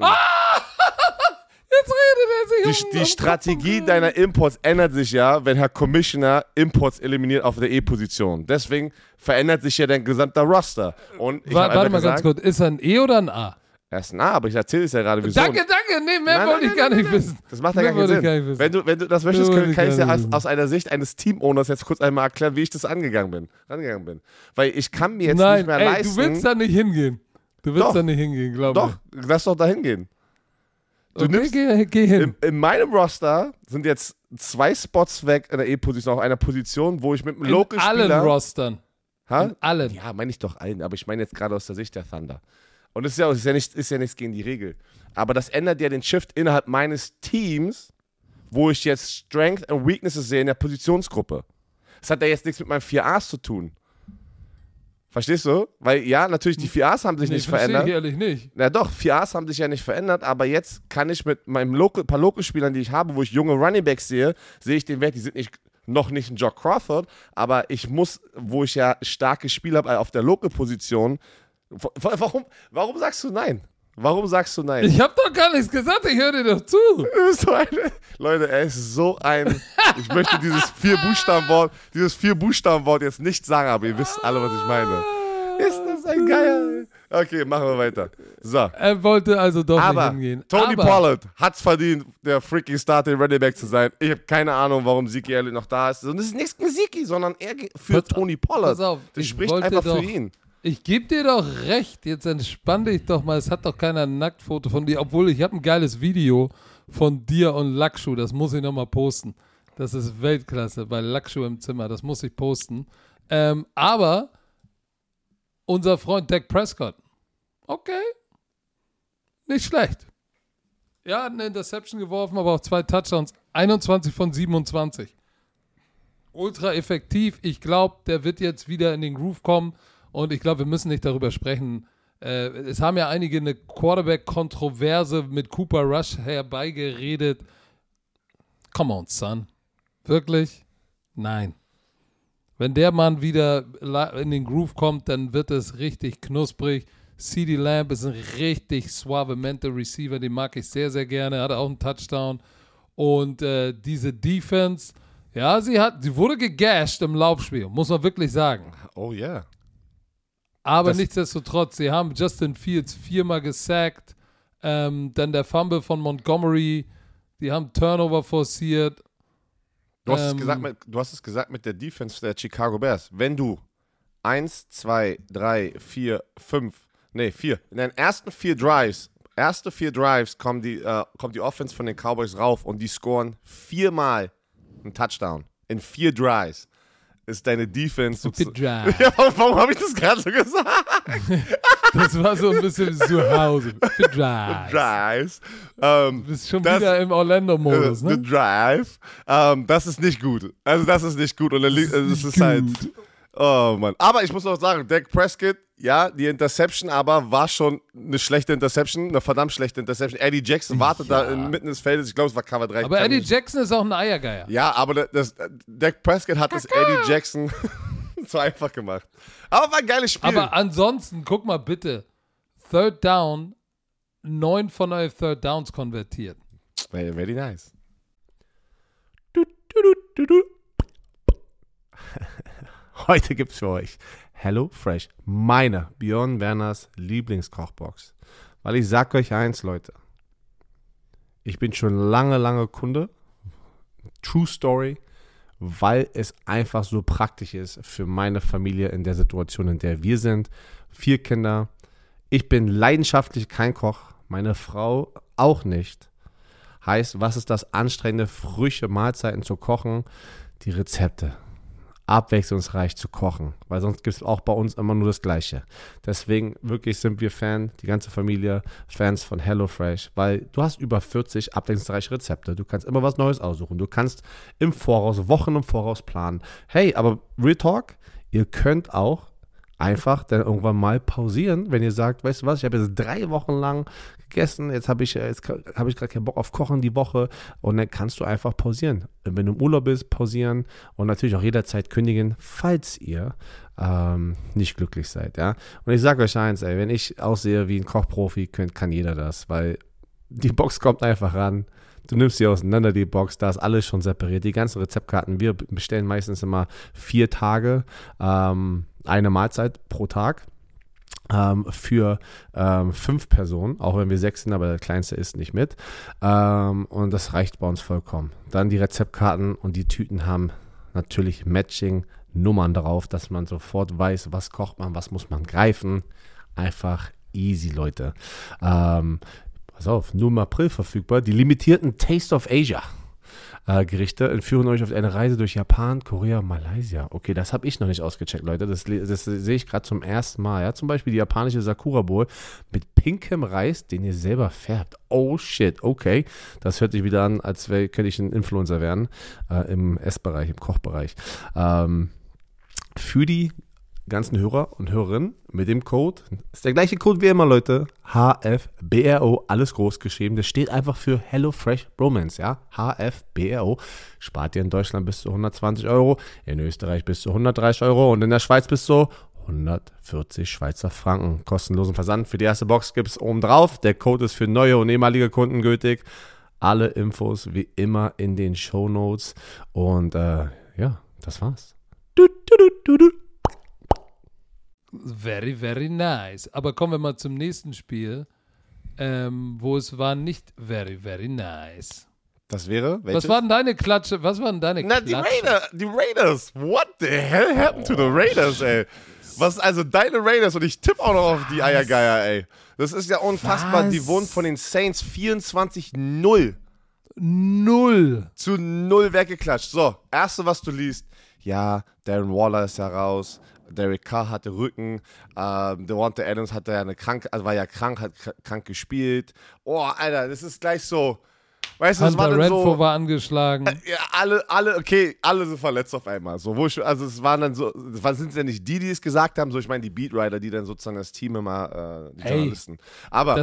Jetzt redet er sich Die Strategie deiner Imports ändert sich ja, wenn Herr Commissioner Imports eliminiert auf der E-Position. Deswegen verändert sich ja dein gesamter Roster. Und warte mal ganz kurz, ist er ein E oder ein A? Er ist ein A, aber ich erzähle es ja gerade, wieso. Danke, nee, mehr wollte ich gar nicht wissen. Das macht ja gar keinen Sinn. Wenn du das möchtest, kann ich es ja aus einer Sicht eines Teamowners jetzt kurz einmal erklären, wie ich das rangegangen bin. Weil ich kann mir jetzt nicht mehr leisten. Du willst da nicht hingehen. Glaub mir. Doch, lass doch da hingehen. Geh hin. In meinem Roster sind jetzt 2 Spots weg in der E-Position, auf einer Position, wo ich mit einem Local-Spieler... In allen Rostern. In allen. Ja, meine ich doch allen, aber ich meine jetzt gerade aus der Sicht der Thunder. Und es ist ja nichts gegen die Regel. Aber das ändert ja den Shift innerhalb meines Teams, wo ich jetzt Strength und Weaknesses sehe in der Positionsgruppe. Das hat ja jetzt nichts mit meinen 4As zu tun. Verstehst du? Weil ja, natürlich die 4As haben sich nicht verändert. Verstehe ich ehrlich nicht. Na doch, 4As haben sich ja nicht verändert, aber jetzt kann ich mit meinem paar Local-Spielern, die ich habe, wo ich junge Runningbacks sehe ich den Wert, die sind noch nicht ein Jack Crawford, aber ich muss, wo ich ja starke Spieler habe auf der Local-Position, warum sagst du nein? Warum sagst du nein? Ich habe doch gar nichts gesagt, ich höre dir doch zu. Leute, er ist so ein, ich möchte dieses 4-Buchstaben-Wort jetzt nicht sagen, aber ihr wisst alle, was ich meine. Ist das ein Geier? Okay, machen wir weiter. So. Er wollte also doch nicht hingehen. Tony Pollard hat es verdient, der freaking Starting Running Back zu sein. Ich habe keine Ahnung, warum Zeke Elliott noch da ist. Und das ist nichts gegen Zeke, sondern er für Tony Pollard. Pass auf, das spricht einfach für ihn. Ich gebe dir doch recht, jetzt entspann dich doch mal, es hat doch keiner ein Nacktfoto von dir, obwohl ich habe ein geiles Video von dir und Lakshu, das muss ich nochmal posten. Das ist Weltklasse bei Lakshu im Zimmer, das muss ich posten. Aber unser Freund Dak Prescott, okay, nicht schlecht. Ja, hat eine Interception geworfen, aber auch 2 Touchdowns, 21 von 27. Ultra effektiv, ich glaube, der wird jetzt wieder in den Groove kommen. Und ich glaube, wir müssen nicht darüber sprechen. Es haben ja einige eine Quarterback-Kontroverse mit Cooper Rush herbeigeredet. Come on, son. Wirklich? Nein. Wenn der Mann wieder in den Groove kommt, dann wird es richtig knusprig. CeeDee Lamb ist ein richtig suavemente Receiver, den mag ich sehr, sehr gerne. Hat auch einen Touchdown. Und diese Defense, ja, sie wurde gegasht im Laufspiel, muss man wirklich sagen. Oh yeah. Aber nichtsdestotrotz, sie haben Justin Fields 4-mal gesackt. Dann der Fumble von Montgomery. Die haben Turnover forciert. Du hast es gesagt mit der Defense der Chicago Bears. Wenn du 1, 2, 3, 4, 5, 4. In den ersten 4 Drives kommt die Offense von den Cowboys rauf und die scoren 4-mal einen Touchdown. In 4 Drives ist deine Defense. Ja, warum habe ich das gerade so gesagt? Das war so ein bisschen zu Hause. Für Drives. Du bist schon wieder im Orlando-Modus, ne? The Drive. Das ist nicht gut. Also das ist nicht gut. Und es ist halt... Oh Mann. Aber ich muss noch sagen, Dak Prescott, ja, die Interception aber war schon eine schlechte Interception, eine verdammt schlechte Interception. Eddie Jackson wartet da inmitten des Feldes, ich glaube, es war Cover 3. Aber Eddie Jackson ist auch ein Eiergeier. Ja, aber Dak Prescott hat das Eddie Jackson so einfach gemacht. Aber war ein geiles Spiel. Aber ansonsten, guck mal bitte, Third Down, 9 von 11 Third Downs konvertiert. Very nice. Heute gibt's für euch HelloFresh, meine Björn Werners Lieblingskochbox. Weil ich sag euch eins, Leute. Ich bin schon lange Kunde. True Story. Weil es einfach so praktisch ist für meine Familie in der Situation, in der wir sind. 4 Kinder. Ich bin leidenschaftlich kein Koch. Meine Frau auch nicht. Heißt, was ist das Anstrengende, frische Mahlzeiten zu kochen? Die Rezepte. Abwechslungsreich zu kochen, weil sonst gibt es auch bei uns immer nur das Gleiche. Deswegen wirklich sind wir die ganze Familie, Fans von HelloFresh, weil du hast über 40 abwechslungsreiche Rezepte. Du kannst immer was Neues aussuchen. Du kannst Wochen im Voraus planen. Hey, aber Real Talk, ihr könnt auch einfach dann irgendwann mal pausieren, wenn ihr sagt, weißt du was, ich habe jetzt 3 Wochen lang gegessen, jetzt habe ich gerade keinen Bock auf Kochen die Woche und dann kannst du einfach pausieren. Wenn du im Urlaub bist, pausieren und natürlich auch jederzeit kündigen, falls ihr nicht glücklich seid, ja. Und ich sage euch eins, wenn ich aussehe wie ein Kochprofi, kann jeder das, weil die Box kommt einfach ran. Du nimmst sie auseinander, die Box, da ist alles schon separiert. Die ganzen Rezeptkarten, wir bestellen meistens immer 4 Tage, eine Mahlzeit pro Tag für 5 Personen, auch wenn wir 6 sind, aber der Kleinste isst nicht mit. Und das reicht bei uns vollkommen. Dann die Rezeptkarten und die Tüten haben natürlich Matching-Nummern drauf, dass man sofort weiß, was kocht man, was muss man greifen. Einfach easy, Leute. Pass auf, nur im April verfügbar. Die limitierten Taste of Asia Gerichte entführen euch auf eine Reise durch Japan, Korea, Malaysia. Okay, das habe ich noch nicht ausgecheckt, Leute. Das sehe ich gerade zum ersten Mal. Ja? Zum Beispiel die japanische Sakura Bowl mit pinkem Reis, den ihr selber färbt. Oh shit, okay. Das hört sich wieder an, als könnte ich ein Influencer werden im Essbereich, im Kochbereich. Für die ganzen Hörer und Hörerinnen mit dem Code, ist der gleiche Code wie immer, Leute, HFBRO, alles groß geschrieben, das steht einfach für HelloFresh Bromance, ja, HFBRO, spart ihr in Deutschland bis zu 120 Euro, in Österreich bis zu 130 Euro und in der Schweiz bis zu 140 Schweizer Franken, kostenlosen Versand für die erste Box gibt es oben drauf, der Code ist für neue und ehemalige Kunden gültig, alle Infos wie immer in den Shownotes und ja, das war's. Very, very nice. Aber kommen wir mal zum nächsten Spiel, wo es war nicht very, very nice. Das wäre? Welches? Was war denn deine Klatsche? Die Raiders. What the hell happened to the Raiders, ey? Was, also deine Raiders und ich tippe auch noch auf die Eiergeier, ey. Das ist ja unfassbar. Die wurden von den Saints 24-0. 0 zu 0 weggeklatscht. So, erste, was du liest. Ja, Darren Waller ist ja raus. Derek Carr hatte Rücken, Devonta Adams hatte ja war ja krank, hat krank gespielt. Oh, Alter, das ist gleich so, weißt du, das war dann Renfro so, war angeschlagen. Ja, alle so verletzt auf einmal. So, es waren dann so, sind es ja nicht die es gesagt haben, so, ich meine die Beatwriter, die dann sozusagen das Team immer, die Journalisten. Aber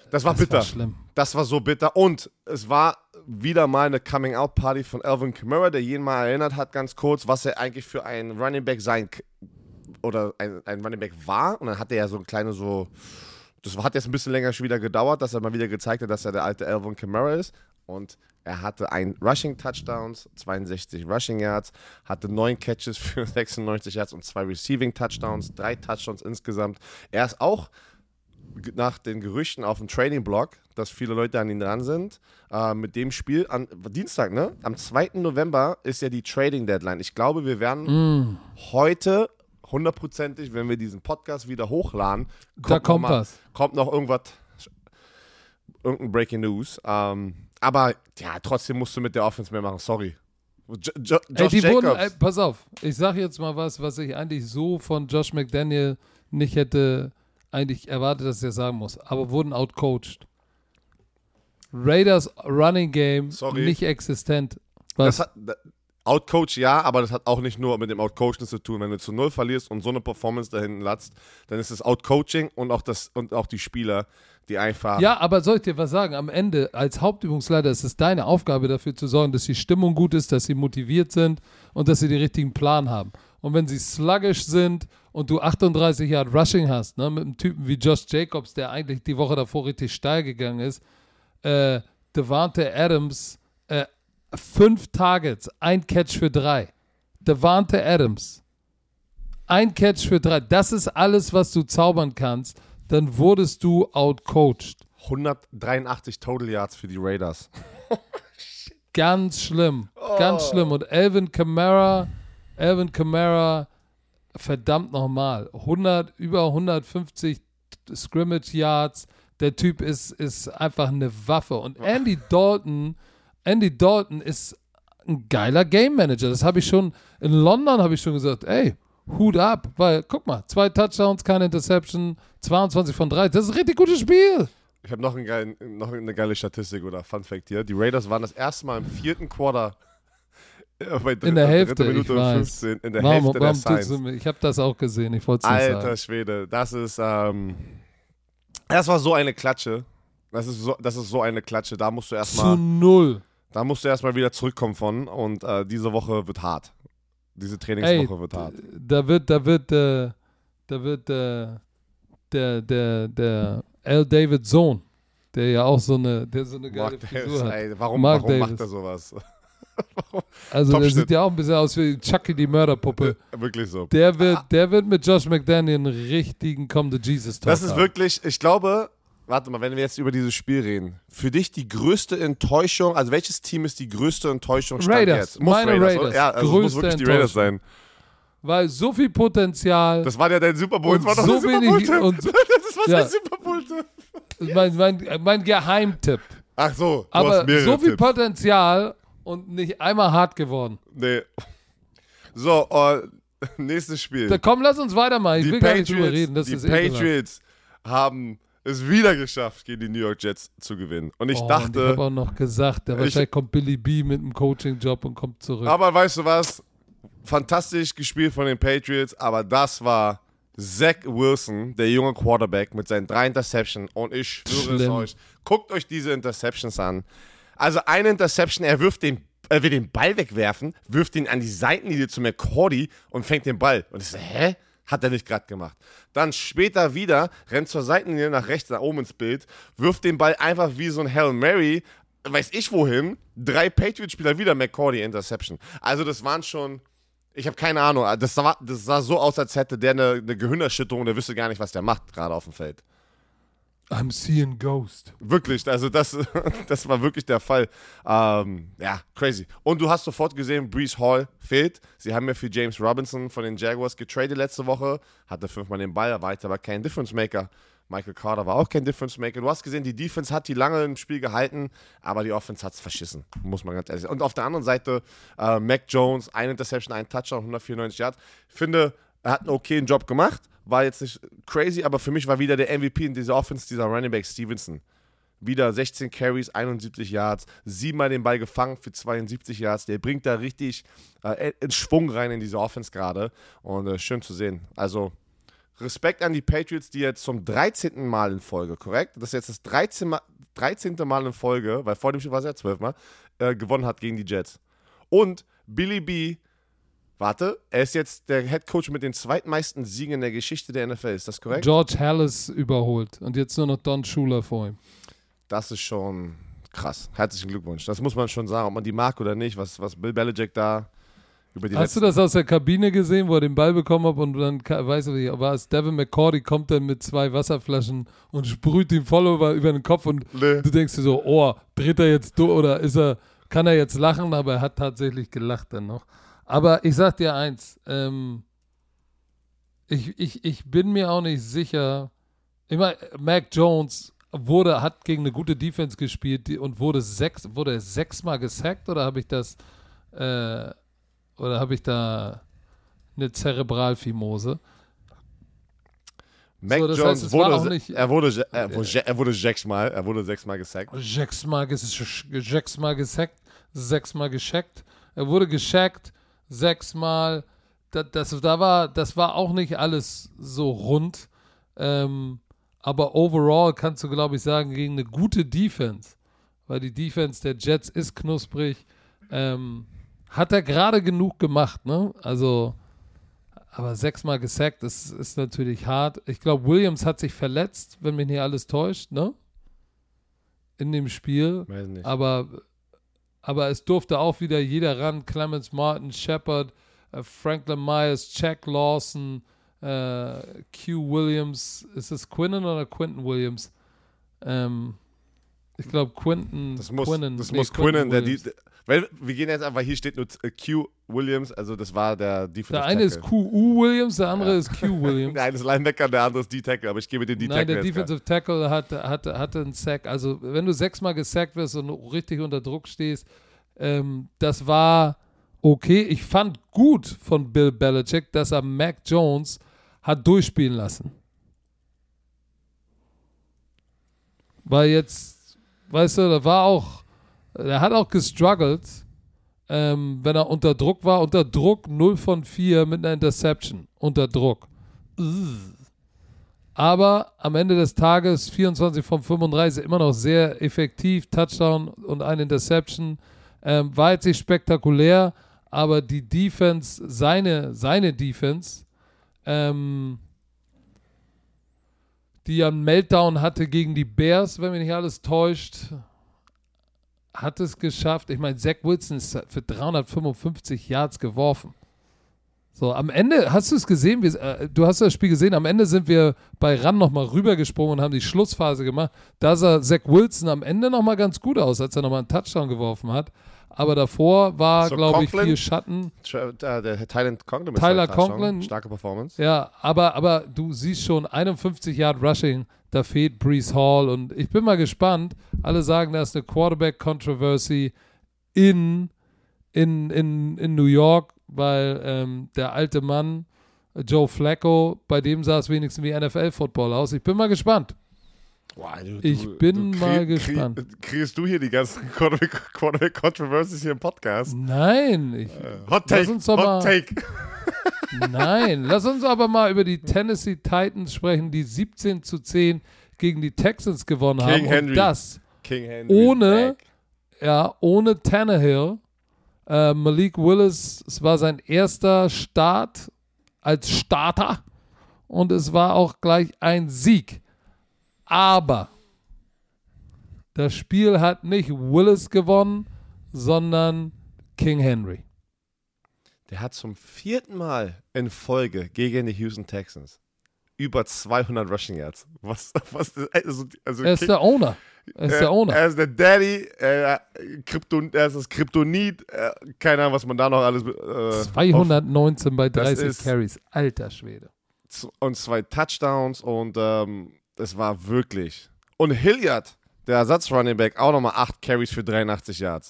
Das war bitter. War schlimm. Das war so bitter. Und es war wieder mal eine Coming-out-Party von Alvin Kamara, der jeden mal erinnert hat, ganz kurz, was er eigentlich für ein Running Back oder ein Running Back war. Und dann hatte er so ein kleines das hat jetzt ein bisschen länger schon wieder gedauert, dass er mal wieder gezeigt hat, dass er der alte Alvin Kamara ist. Und er hatte ein Rushing Touchdowns, 62 Rushing Yards, hatte 9 Catches für 96 Yards und 2 Receiving Touchdowns, 3 Touchdowns insgesamt. Er ist auch nach den Gerüchten auf dem Trading-Blog, dass viele Leute an ihn dran sind, mit dem Spiel am Dienstag, ne? Am 2. November ist ja die Trading-Deadline. Ich glaube, wir werden heute 100%, wenn wir diesen Podcast wieder hochladen, kommt noch irgendein Breaking News. Aber ja, trotzdem musst du mit der Offense mehr machen, sorry. Josh Jacobs. Pass auf, ich sag jetzt mal was ich eigentlich so von Josh McDaniel nicht hätte eigentlich erwartet, dass ich das sagen muss, aber wurden outcoached. Raiders Running Game nicht existent. Outcoach ja, aber das hat auch nicht nur mit dem Outcoachen zu tun. Wenn du zu 0 verlierst und so eine Performance da hinten latzt, dann ist es Outcoaching und auch die Spieler, die einfach... Ja, aber soll ich dir was sagen? Am Ende, als Hauptübungsleiter, ist es deine Aufgabe, dafür zu sorgen, dass die Stimmung gut ist, dass sie motiviert sind und dass sie den richtigen Plan haben. Und wenn sie sluggish sind und du 38 Yard Rushing hast, ne, mit einem Typen wie Josh Jacobs, der eigentlich die Woche davor richtig steil gegangen ist, Davante Adams, 5 Targets, 1 Catch für 3. Davante Adams, 1 Catch für 3. Das ist alles, was du zaubern kannst. Dann wurdest du outcoached. 183 Total Yards für die Raiders. Ganz schlimm. Ganz schlimm. Und Alvin Kamara, verdammt nochmal. Über 150 Scrimmage Yards. Der Typ ist einfach eine Waffe. Und Andy Dalton ist ein geiler Game Manager. Das habe ich schon, in London gesagt, ey, Hut ab, weil, guck mal, 2 Touchdowns, keine Interception, 22 von 3, das ist ein richtig gutes Spiel. Ich habe noch eine geile Statistik oder Fun Fact hier. Die Raiders waren das erste Mal im 4. Quarter in der Hälfte, Minute ich 15, in der Hälfte der Science. Ich habe das auch gesehen, ich wollte es nicht sagen. Alter Schwede, das war so eine Klatsche. Das ist so eine Klatsche, da musst du erstmal... Zu 0. Da musst du erstmal wieder zurückkommen von und diese Woche wird hart. Diese Trainingswoche wird hart. Da wird der Al David Sohn, der ja auch so eine geile Frisur hat. Ey, warum macht er sowas? Also der sieht ja auch ein bisschen aus wie Chucky die Mörderpuppe. Wirklich so. Der wird mit Josh McDaniel einen richtigen Come to Jesus Talk Das ist wirklich, ich glaube, warte mal, wenn wir jetzt über dieses Spiel reden, für dich die größte Enttäuschung, also welches Team ist die größte Enttäuschung Raiders, Raiders. Ja, also es muss wirklich die Raiders sein. Weil so viel Potenzial. Das war ja dein Super Bowl. Das war doch so Super Bowl. Das war sein Super Bowl. Mein Geheimtipp. Ach so, du aber hast mehrere so viel Tipps. Potenzial und nicht einmal hart geworden. Nee. So, nächstes Spiel. Komm, lass uns weitermachen. Ich will gar nicht drüber reden. Die Patriots haben es wieder geschafft, gegen die New York Jets zu gewinnen. Und ich dachte... ich habe auch noch gesagt, wahrscheinlich kommt Billy B mit einem Coaching-Job und kommt zurück. Aber weißt du was? Fantastisch gespielt von den Patriots, aber das war Zach Wilson, der junge Quarterback mit seinen 3 Interceptions. Und ich schwöre es euch, guckt euch diese Interceptions an. Also eine Interception, er will den Ball wegwerfen, wirft ihn an die Seitenlinie zu McCourty und fängt den Ball. Und ich so, hä? Hat er nicht gerade gemacht. Dann später wieder, rennt zur Seitenlinie nach rechts, nach oben ins Bild, wirft den Ball einfach wie so ein Hail Mary, weiß ich wohin, 3 Patriots-Spieler wieder McCourty Interception. Also das waren schon, ich habe keine Ahnung, das sah so aus, als hätte der eine Gehirnerschütterung, der wüsste gar nicht, was der macht, gerade auf dem Feld. I'm seeing ghost. Wirklich, also das war wirklich der Fall. Ja, crazy. Und du hast sofort gesehen, Breece Hall fehlt. Sie haben ja für James Robinson von den Jaguars getradet letzte Woche, hatte 5-mal den Ball, war jetzt aber kein Difference Maker. Michael Carter war auch kein Difference Maker. Du hast gesehen, die Defense hat die lange im Spiel gehalten, aber die Offense hat es verschissen, muss man ganz ehrlich sagen. Und auf der anderen Seite, Mac Jones, 1 Interception, 1 Touchdown, 194 Yards. Ich finde, er hat einen okayen Job gemacht, war jetzt nicht crazy, aber für mich war wieder der MVP in dieser Offense, dieser Running Back Stevenson. Wieder 16 Carries, 71 Yards, 7-mal den Ball gefangen für 72 Yards. Der bringt da richtig in Schwung rein in diese Offense gerade und schön zu sehen. Also Respekt an die Patriots, die jetzt zum 13. Mal in Folge, korrekt? Das ist jetzt das 13. Mal in Folge, weil vor dem Spiel war es ja 12 Mal, gewonnen hat gegen die Jets. Und Billy B., er ist jetzt der Head Coach mit den zweitmeisten Siegen in der Geschichte der NFL, ist das korrekt? George Halas überholt und jetzt nur noch Don Shula vor ihm. Das ist schon krass. Herzlichen Glückwunsch. Das muss man schon sagen, ob man die mag oder nicht, was Bill Belichick da über die Hast du das aus der Kabine gesehen, wo er den Ball bekommen hat und dann, weißt du, war es Devin McCourty, kommt dann mit 2 Wasserflaschen und sprüht ihm voll über den Kopf und du denkst dir so, oh, dreht er jetzt durch oder kann er jetzt lachen, aber er hat tatsächlich gelacht dann noch. Aber ich sag dir eins, ich bin mir auch nicht sicher, ich meine, Mac Jones hat gegen eine gute Defense gespielt und wurde 6-mal gesackt oder habe ich da eine Zerebralfimose? Mac so, das Jones heißt, wurde 6-mal, er wurde 6-mal gesackt. 6-mal gesackt, 6-mal gescheckt. Er wurde gescheckt, 6-mal. Das war auch nicht alles so rund. Aber overall kannst du, glaube ich, sagen, gegen eine gute Defense, weil die Defense der Jets ist knusprig, hat er gerade genug gemacht, ne? Also, aber 6-mal gesackt, das ist natürlich hart. Ich glaube, Williams hat sich verletzt, wenn mich nicht alles täuscht, ne? In dem Spiel. Weiß nicht. Aber es durfte auch wieder jeder ran. Clemens Martin, Shepard, Franklin Myers, Jack Lawson, Q Williams. Ist es Quinnen oder Quinton Williams? Ich glaube Das muss Quinnen, weil wir gehen jetzt einfach, hier steht nur Q Williams, also das war der Defensive Der eine Tackle. ist QU Williams, der andere ist Q Williams. Der eine ist Linebacker, der andere ist D-Tackle, aber ich gebe den D-Tackle. Nein, der Defensive Tackle hatte einen Sack. Also wenn du 6-mal gesackt wirst und richtig unter Druck stehst, das war okay. Ich fand gut von Bill Belichick, dass er Mac Jones hat durchspielen lassen. Weil jetzt, weißt du, er hat auch gestruggelt, wenn er unter Druck war. Unter Druck 0 von 4 mit einer Interception. Unter Druck. Aber am Ende des Tages 24 von 35 immer noch sehr effektiv. Touchdown und eine Interception. War jetzt nicht spektakulär, aber die Defense, seine Defense, die ja einen Meltdown hatte gegen die Bears, wenn mich nicht alles täuscht, hat es geschafft. Ich meine, Zach Wilson ist für 355 Yards geworfen. So, am Ende, hast du es gesehen? Du hast das Spiel gesehen, am Ende sind wir bei Run nochmal rübergesprungen und haben die Schlussphase gemacht. Da sah Zach Wilson am Ende nochmal ganz gut aus, als er nochmal einen Touchdown geworfen hat. Aber davor war, glaube ich, viel Schatten. Der Tyler Conklin. Starke Performance. Ja, aber du siehst schon, 51 Yard Rushing, da fehlt Breece Hall. Und ich bin mal gespannt. Alle sagen, da ist eine Quarterback-Controversy in New York, weil der alte Mann, Joe Flacco, bei dem sah es wenigstens wie NFL-Football aus. Ich bin mal gespannt. Wow, ich bin mal gespannt. Kriegst du hier die ganzen Quarterback-Controversies hier im Podcast? Nein. Hot Take. Nein, lass uns aber mal über die Tennessee Titans sprechen, die 17-10 gegen die Texans gewonnen haben. Henry. Und das King Henry ohne Tannehill. Malik Willis, es war sein erster Start als Starter und es war auch gleich ein Sieg. Aber das Spiel hat nicht Willis gewonnen, sondern King Henry. Der hat zum 4. Mal in Folge gegen die Houston Texans über 200 Rushing Yards. Also er ist der Owner. Er ist der Daddy, er ist das Kryptonit, keine Ahnung, was man da noch alles... 219 bei 30 Carries, alter Schwede. Und 2 Touchdowns und es war wirklich... Und Hilliard, der Ersatz-Running-Back, auch nochmal 8 Carries für 83 Yards.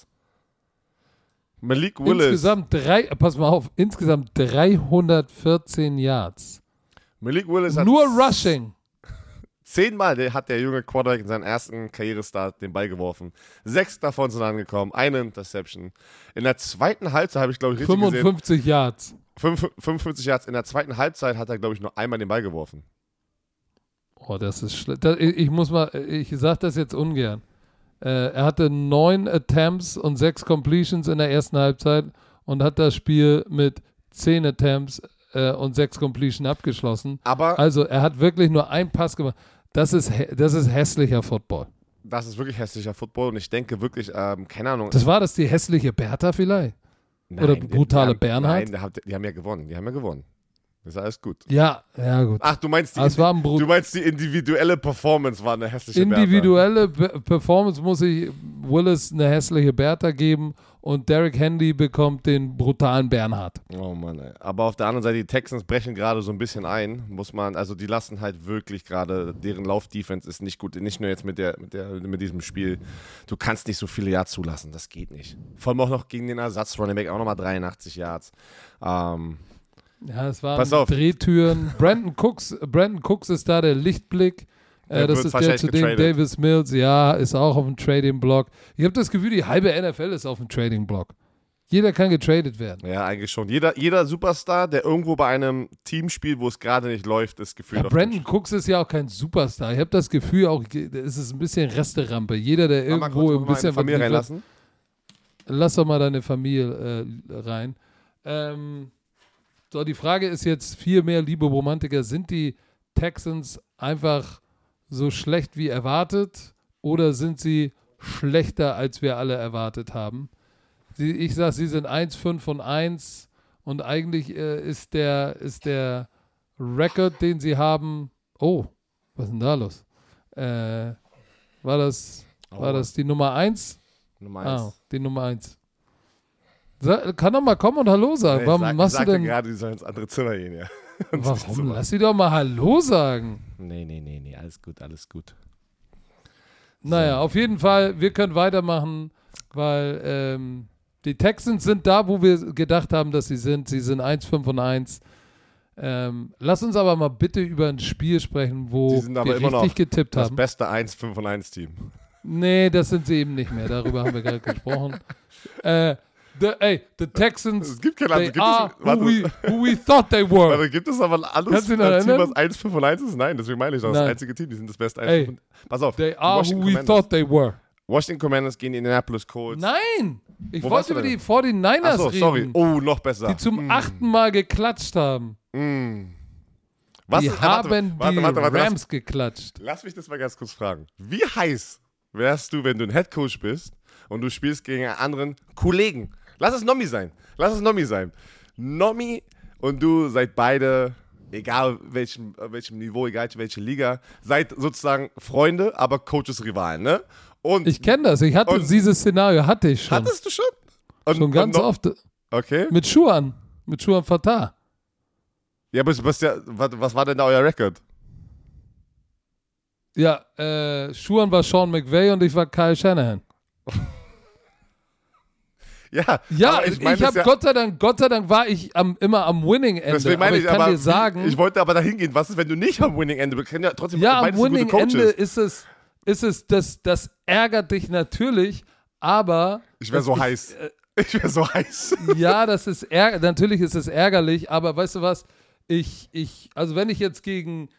Malik Willis... Insgesamt 314 Yards. Malik Willis hat... Nur Rushing. 10-mal hat der junge Quarterback in seinem ersten Karrierestart den Ball geworfen. 6 davon sind angekommen, eine Interception. In der zweiten Halbzeit habe ich, glaube ich, richtig 55 Yards. 55 Yards. In der zweiten Halbzeit hat er, glaube ich, nur einmal den Ball geworfen. Oh, das ist schlecht. Ich sage das jetzt ungern. Er hatte 9 Attempts und 6 Completions in der ersten Halbzeit und hat das Spiel mit 10 Attempts und 6 Completion abgeschlossen. Also er hat wirklich nur einen Pass gemacht. Das ist hässlicher Football. Das ist wirklich hässlicher Football und ich denke wirklich, keine Ahnung. War das die hässliche Bertha vielleicht? Nein, oder brutale Bernhard? Nein, die haben ja gewonnen. Das ist alles gut. Ja, gut. Ach, du meinst die individuelle Performance war eine hässliche Bertha. Individuelle Performance muss ich Willis eine hässliche Bertha geben und Derrick Henry bekommt den brutalen Bernhard. Oh Mann, ey. Aber auf der anderen Seite, die Texans brechen gerade so ein bisschen ein, also die lassen halt wirklich gerade, deren Lauf-Defense ist nicht gut, nicht nur jetzt mit diesem Spiel. Du kannst nicht so viele Yards zulassen, das geht nicht. Vor allem auch noch gegen den Ersatz-Running-Back, auch nochmal 83 Yards. Ja, es waren Drehtüren. Brandon Cooks ist da der Lichtblick. Das ist der, zu dem Davis Mills, ist auch auf dem Trading-Block. Ich habe das Gefühl, die halbe NFL ist auf dem Trading-Block. Jeder kann getradet werden. Ja, eigentlich schon. Jeder Superstar, der irgendwo bei einem Team spielt, wo es gerade nicht läuft, ist gefühlt auf Brandon Cooks ist ja auch kein Superstar. Ich habe das Gefühl, auch es ist ein bisschen Resterampe. Jeder, der irgendwo ein bisschen... Familie reinlassen? Lass doch mal deine Familie rein. So, die Frage ist jetzt viel mehr, liebe Romantiker, sind die Texans einfach so schlecht wie erwartet oder sind sie schlechter, als wir alle erwartet haben? Ich sage, sie sind 1-5-1 und eigentlich ist der Record, den sie haben, was ist denn da los? War das die Nummer 1? Nummer 1. Die Nummer 1. Kann doch mal kommen und Hallo sagen. Warum machst du denn? Gerade, die sollen ins andere Zimmer gehen, ja. Warum? Lass sie doch mal Hallo sagen. Nee, alles gut. Naja, auf jeden Fall, wir können weitermachen, weil die Texans sind da, wo wir gedacht haben, dass sie sind. Sie sind 1-5-1. Lass uns aber mal bitte über ein Spiel sprechen, wo wir richtig getippt haben. Das beste 1-5-1-Team. Nee, das sind sie eben nicht mehr. Darüber haben wir gerade gesprochen. The Texans, es gibt keine who we thought they were. Warte, gibt es aber ein anderes Team, was 1-5-1 ist? Nein, deswegen meine ich das. Das einzige Team, die sind das beste 1-5-1. Pass auf. They are who we thought they were. Washington Commanders gegen die Indianapolis Colts. Nein! Ich wollte über die 49ers reden. Sorry. Oh, noch besser. Die zum 8. Mal geklatscht haben. Die Rams geklatscht. Lass mich das mal ganz kurz fragen. Wie heiß wärst du, wenn du ein Headcoach bist und du spielst gegen einen anderen Kollegen? Lass es Nomi sein. Nomi und du seid beide, egal welchem Niveau, egal welche Liga, seid sozusagen Freunde, aber Coaches-Rivalen, ne? Und ich kenne das. Dieses Szenario hatte ich schon. Hattest du schon? Schon ganz oft. Okay. Mit Schuhan Fatah. Ja, aber was war denn da euer Rekord? Ja, Schuhan war Sean McVay und ich war Kyle Shanahan. Ja, ich habe Gott sei Dank war ich immer am Winning Ende. Deswegen meine ich kann dir sagen, ich wollte aber dahin gehen. Was ist, wenn du nicht am Winning Ende bist? Ja, trotzdem am Winning Ende ist es, das ärgert dich natürlich, aber ich wäre so heiß. Ja, natürlich ist es ärgerlich, aber weißt du was? Also wenn ich jetzt gegen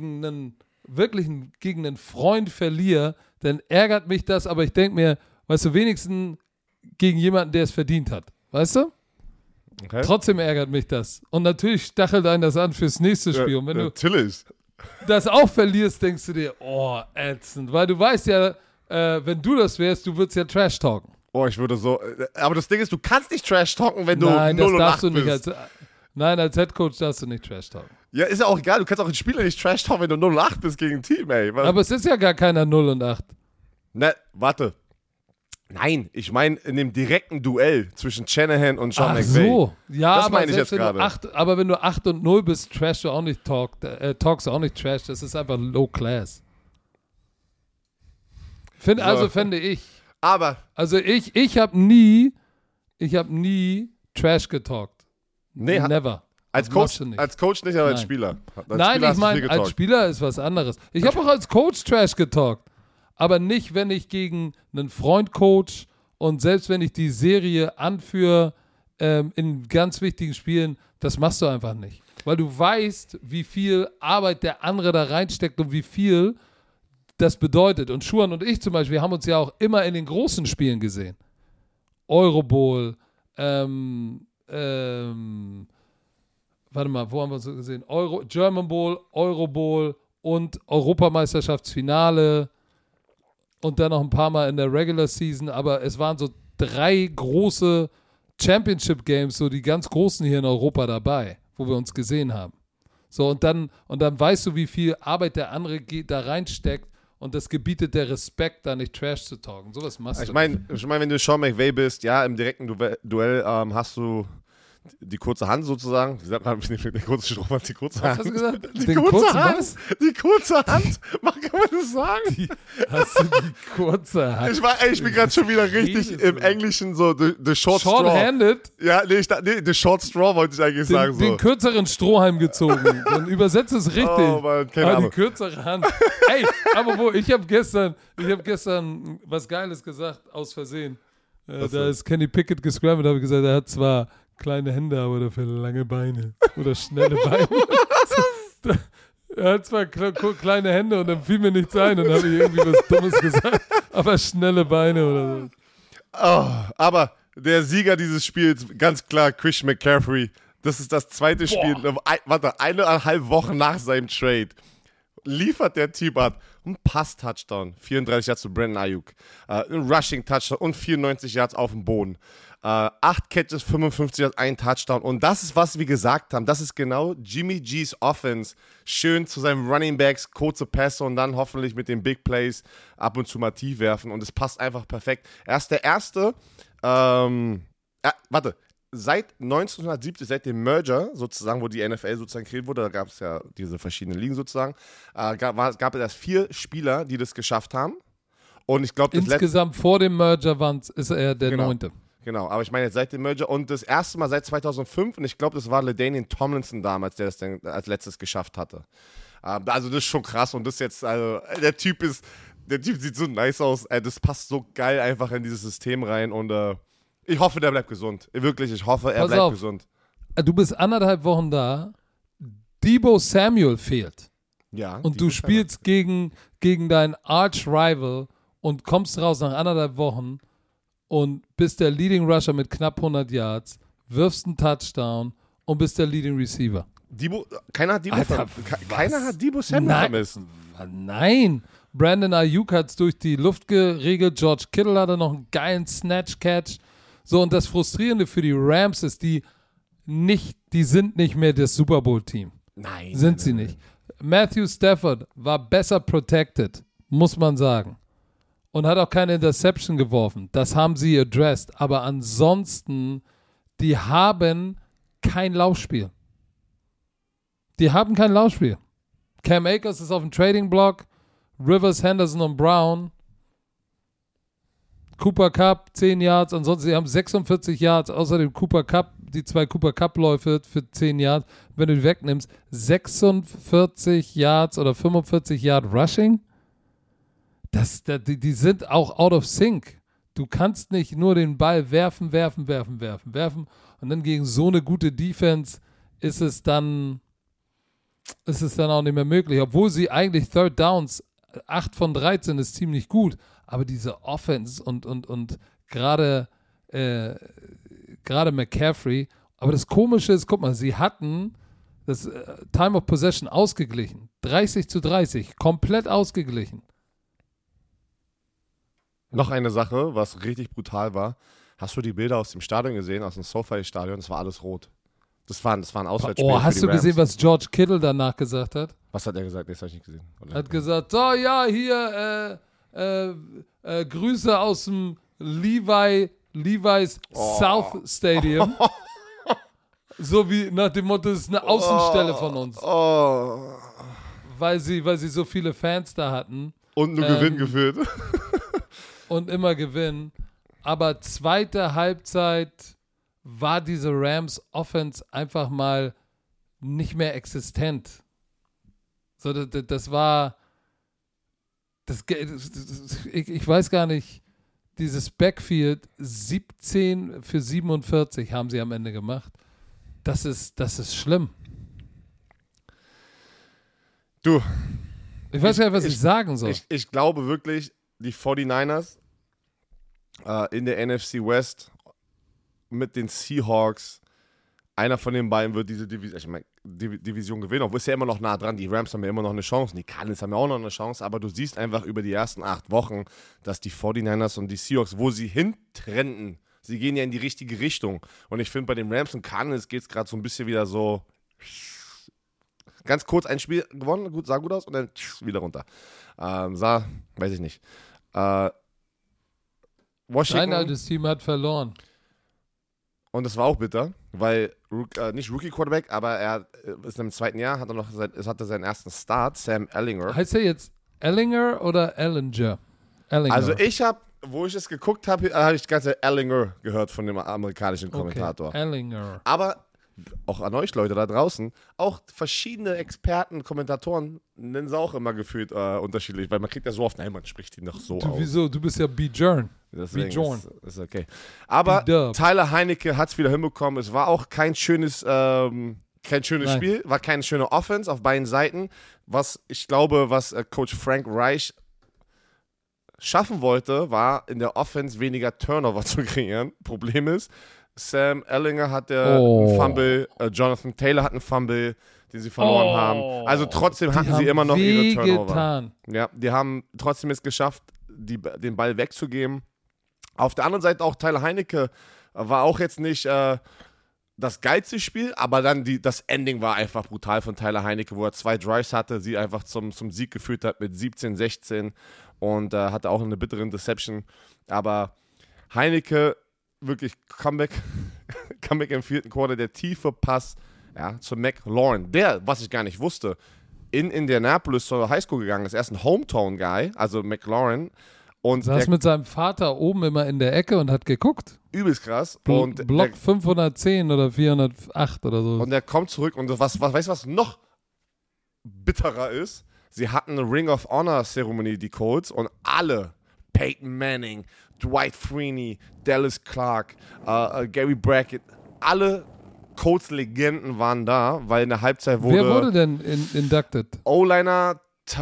einen Freund verliere, dann ärgert mich das, aber ich denke mir, weißt du, wenigstens gegen jemanden, der es verdient hat. Weißt du? Okay. Trotzdem ärgert mich das. Und natürlich stachelt einen das an fürs nächste Spiel. Und wenn natürlich. du das auch verlierst, denkst du dir, ätzend. Weil du weißt ja, wenn du das wärst, du würdest ja Trash talken. Ich würde so. Aber das Ding ist, du kannst nicht Trash talken, wenn du 0-8 bist. Als Headcoach darfst du nicht Trash talken. Ja, ist ja auch egal. Du kannst auch einen Spieler nicht Trash talken, wenn du 0-8 bist gegen ein Team, ey. Aber es ist ja gar keiner 0-8. Ne, warte. Nein, ich meine in dem direkten Duell zwischen Shanahan und Sean McVay. So. Ja, das aber meine ich jetzt gerade. Aber wenn du 8-0 bist, talkst du auch nicht Trash. Das ist einfach low class. Fände ich. Aber. Also ich habe nie Trash getalkt. Nee, never. Als Machst Coach, du nicht. als Coach nicht, aber als Nein. Spieler. Als Nein, Spieler ich hast du viel meine, als getalkt. Spieler ist was anderes. Ich habe auch als Coach Trash getalkt. Aber nicht, wenn ich gegen einen Freund coach und selbst wenn ich die Serie anführe in ganz wichtigen Spielen, das machst du einfach nicht. Weil du weißt, wie viel Arbeit der andere da reinsteckt und wie viel das bedeutet. Und Schuhan und ich zum Beispiel, wir haben uns ja auch immer in den großen Spielen gesehen. Eurobowl, warte mal, wo haben wir uns so gesehen? German Bowl, Eurobowl und Europameisterschaftsfinale und dann noch ein paar Mal in der Regular Season, aber es waren so 3 große Championship Games, so die ganz großen hier in Europa dabei, wo wir uns gesehen haben. So, und dann weißt du, wie viel Arbeit der andere da reinsteckt und das gebietet der Respekt, da nicht Trash zu talken. Sowas machst du. Ich meine, wenn du Sean McVay bist, ja, im direkten Duell hast du die kurze Hand sozusagen. Wie sagt man, der kurze Strohmann, die kurze Hand. Was hast du gesagt? Die Den kurze kurzen Hand. was? Die kurze Hand. Kann man das sagen? Hast du die kurze Hand? Ich bin gerade schon wieder richtig im Englischen so, the short straw. Short-handed? Ja, the short straw wollte ich eigentlich sagen. So. Den kürzeren Strohhalm gezogen. Dann übersetzt es richtig. Oh Mann, keine Aber Ahnung. die kürzere Hand. Ey, aber wo, ich habe gestern was Geiles gesagt, aus Versehen. Da ist Kenny Pickett gescrambled, habe ich gesagt, er hat zwar kleine Hände, aber dafür lange Beine. Oder schnelle Beine. Er hat zwar kleine Hände und dann fiel mir nichts ein und habe ich irgendwie was Dummes gesagt, aber schnelle Beine oder so. Oh, aber der Sieger dieses Spiels, ganz klar, Christian McCaffrey. Das ist das zweite Spiel, 1,5 Wochen nach seinem Trade. Liefert der Typ ab. Ein Pass-Touchdown, 34 Yards zu Brandon Ayuk. Ein Rushing-Touchdown und 94 Yards auf dem Boden. 8 Catches, 55 Yards, ein Touchdown. Und das ist, was wir gesagt haben. Das ist genau Jimmy G's Offense. Schön zu seinen Running Backs, kurze Pässe und dann hoffentlich mit den Big Plays ab und zu mal tief werfen. Und es passt einfach perfekt. Er ist der Erste, seit 1970, seit dem Merger sozusagen, wo die NFL sozusagen kreiert wurde, da gab es ja diese verschiedenen Ligen sozusagen, gab es erst 4 Spieler, die das geschafft haben. Und ich glaube, insgesamt vor dem Merger ist er der 9. Genau, aber ich meine jetzt seit dem Merger und das erste Mal seit 2005 und ich glaube, das war LaDainian Tomlinson damals, der das dann als letztes geschafft hatte. Also das ist schon krass und das jetzt, also der Typ sieht so nice aus, das passt so geil einfach in dieses System rein und ich hoffe, der bleibt gesund. Wirklich, ich hoffe, er bleibt gesund. Du bist 1,5 Wochen da, Deebo Samuel fehlt. Ja. Und du spielst gegen deinen Arch-Rival und kommst raus nach 1,5 Wochen und bist der Leading Rusher mit knapp 100 Yards, wirfst einen Touchdown und bist der Leading Receiver. Keiner hat Deebo Samuel vermisst. Nein. Brandon Ayuk hat es durch die Luft geregelt. George Kittle hatte noch einen geilen Snatch-Catch. So, und das Frustrierende für die Rams ist, die sind nicht mehr das Super Bowl-Team. Nein. Sind sie nicht. Matthew Stafford war besser protected, muss man sagen. Und hat auch keine Interception geworfen. Das haben sie addressed. Aber ansonsten, die haben kein Laufspiel. Cam Akers ist auf dem Trading Block. Rivers, Henderson und Brown. Cooper Kupp, 10 Yards. Ansonsten, sie haben 46 Yards. Außerdem Cooper Kupp, die 2 Cooper Kupp-Läufe für 10 Yards. Wenn du die wegnimmst, 46 Yards oder 45 Yard Rushing. Die sind auch out of sync. Du kannst nicht nur den Ball werfen und dann gegen so eine gute Defense ist es dann auch nicht mehr möglich. Obwohl sie eigentlich Third Downs 8 von 13 ist ziemlich gut, aber diese Offense und gerade McCaffrey, aber das Komische ist, guck mal, sie hatten das Time of Possession ausgeglichen. 30-30, komplett ausgeglichen. Noch eine Sache, was richtig brutal war. Hast du die Bilder aus dem Stadion gesehen, aus dem SoFi-Stadion? Das war alles rot. Das war ein Auswärtsspiel. Oh, hast du gesehen, was George Kittle danach gesagt hat? Was hat er gesagt? Das habe ich nicht gesehen. Er hat gesagt, so, ja, hier, Grüße aus dem Levi's South Stadium. So wie nach dem Motto, das ist eine Außenstelle von uns. Weil sie so viele Fans da hatten. Und nur Gewinn geführt. Und immer gewinnen. Aber zweite Halbzeit war diese Rams Offense einfach mal nicht mehr existent. So, das war, ich weiß gar nicht, dieses Backfield 17 für 47 haben sie am Ende gemacht. Das ist schlimm. Du. Ich weiß gar nicht, was ich sagen soll. Ich glaube wirklich, die 49ers in der NFC West mit den Seahawks, einer von den beiden wird diese Division gewinnen. Obwohl ist ja immer noch nah dran. Die Rams haben ja immer noch eine Chance. Die Cardinals haben ja auch noch eine Chance. Aber du siehst einfach über die ersten 8 Wochen, dass die 49ers und die Seahawks, wo sie hintrenden, sie gehen ja in die richtige Richtung. Und ich finde, bei den Rams und Cardinals geht es gerade so ein bisschen wieder so ganz kurz ein Spiel gewonnen, gut, sah gut aus und dann wieder runter. Weiß ich nicht. Washington. Dein altes Team hat verloren. Und das war auch bitter, weil nicht Rookie-Quarterback, aber er ist im zweiten Jahr, hatte seinen ersten Start, Sam Ehlinger. Heißt er jetzt Ehlinger oder Ehlinger? Also wo ich es geguckt habe, habe ich die ganze Ehlinger gehört von dem amerikanischen Kommentator. Okay. Ehlinger. Aber auch an euch Leute da draußen, auch verschiedene Experten, Kommentatoren nennen sie auch immer gefühlt unterschiedlich, weil man kriegt ja so oft, nein, man spricht ihn doch so aus. Wieso? Du bist ja B-Jorn. Deswegen ist okay. Aber Tyler Heinecke hat es wieder hinbekommen. Es war auch kein schönes Spiel, war keine schöne Offense auf beiden Seiten. Was Coach Frank Reich schaffen wollte, war in der Offense weniger Turnover zu kreieren. Problem ist, Sam Ehlinger hatte einen Fumble, Jonathan Taylor hat einen Fumble, den sie verloren haben. Also trotzdem hatten sie immer noch ihre Turnover. Ja, die haben trotzdem es geschafft, den Ball wegzugeben. Auf der anderen Seite auch Tyler Heinecke war auch jetzt nicht das geilste Spiel, aber dann das Ending war einfach brutal von Tyler Heinecke, wo er 2 Drives hatte, sie einfach zum Sieg geführt hat mit 17-16 und hatte auch eine bittere Interception. Aber Heinecke, wirklich Comeback im 4. Quarter, der tiefe Pass zu McLaurin, der, was ich gar nicht wusste, in Indianapolis zur Highschool gegangen ist. Er ist ein Hometown-Guy, also McLaurin. Und saß mit seinem Vater oben immer in der Ecke und hat geguckt. Übelst krass. Block 510 oder 408 oder so. Und er kommt zurück und weißt du, was noch bitterer ist? Sie hatten eine Ring of Honor-Zeremonie, die Colts, und alle, Peyton Manning, Dwight Freeney, Dallas Clark, Gary Brackett, alle Colts-Legenden waren da, weil in der Halbzeit wurde... Wer wurde denn inducted? O-Liner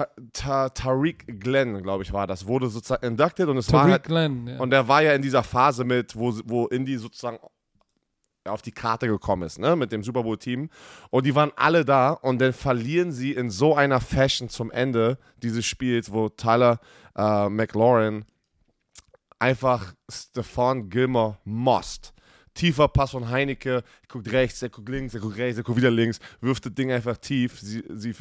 Tariq Glenn, glaube ich, war das, wurde sozusagen inducted und es war halt, Glenn, ja. Und er war ja in dieser Phase mit, wo Indy sozusagen auf die Karte gekommen ist, ne, mit dem Super Bowl-Team, und die waren alle da und dann verlieren sie in so einer Fashion zum Ende dieses Spiels, wo Tyler McLaurin einfach Stephon Gilmore most. Tiefer Pass von Heinecke, er guckt rechts, er guckt links, er guckt rechts, er guckt wieder links, wirft das Ding einfach tief. Sie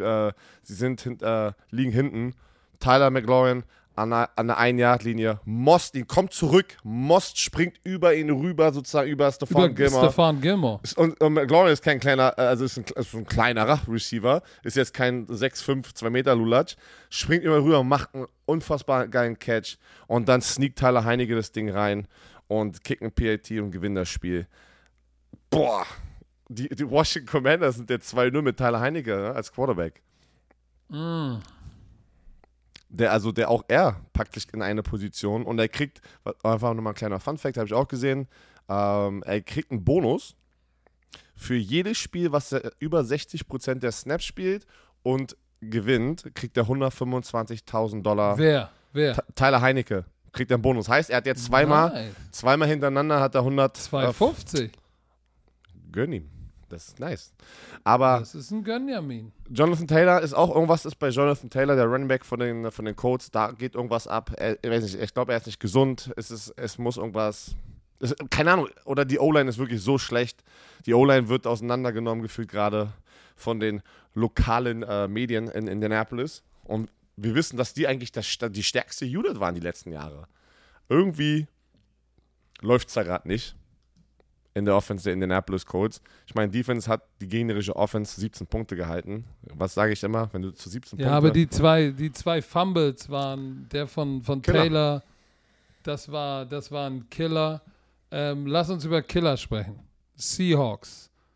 liegen hinten. Tyler McLaurin an der 1-Yard-Linie. Most ihn, kommt zurück. Most springt über ihn rüber, sozusagen über Stephon Gilmore. Und McLaurin ist kein kleiner, ist ein kleinerer Receiver, ist jetzt kein 6'5", 2 Meter Lulatsch, springt immer rüber, macht einen unfassbar geilen Catch und dann sneakt Tyler Heinecke das Ding rein und kicken PAT und gewinnen das Spiel. Boah, die Washington Commanders sind jetzt 2-0 mit Tyler Heinecke, ne, als Quarterback. Mm. Der auch er packt sich in eine Position und er kriegt, einfach nochmal ein kleiner Funfact, habe ich auch gesehen, er kriegt einen Bonus für jedes Spiel, was er über 60% der Snaps spielt und gewinnt, kriegt er $125.000. Wer? Tyler Heinecke kriegt einen Bonus. Heißt, er hat jetzt zweimal hintereinander hat er 250. Gönn ihm. Das ist nice. Aber das ist ein Gönjamin. Jonathan Taylor ist bei Jonathan Taylor, der Running Back von den Colts, da geht irgendwas ab. Ich weiß nicht, ich glaube, er ist nicht gesund. Es muss irgendwas. Keine Ahnung, oder die O-Line ist wirklich so schlecht. Die O-Line wird auseinandergenommen, gefühlt gerade von den lokalen Medien in Indianapolis. Und wir wissen, dass die eigentlich die stärkste Unit waren die letzten Jahre. Irgendwie läuft es da gerade nicht in der Offense der Indianapolis Colts. Ich meine, Defense hat die gegnerische Offense 17 Punkte gehalten. Was sage ich immer, wenn du zu 17 Punkte... Ja, aber die zwei Fumbles waren, der von Taylor, das war ein Killer. Lass uns über Killer sprechen. Seahawks.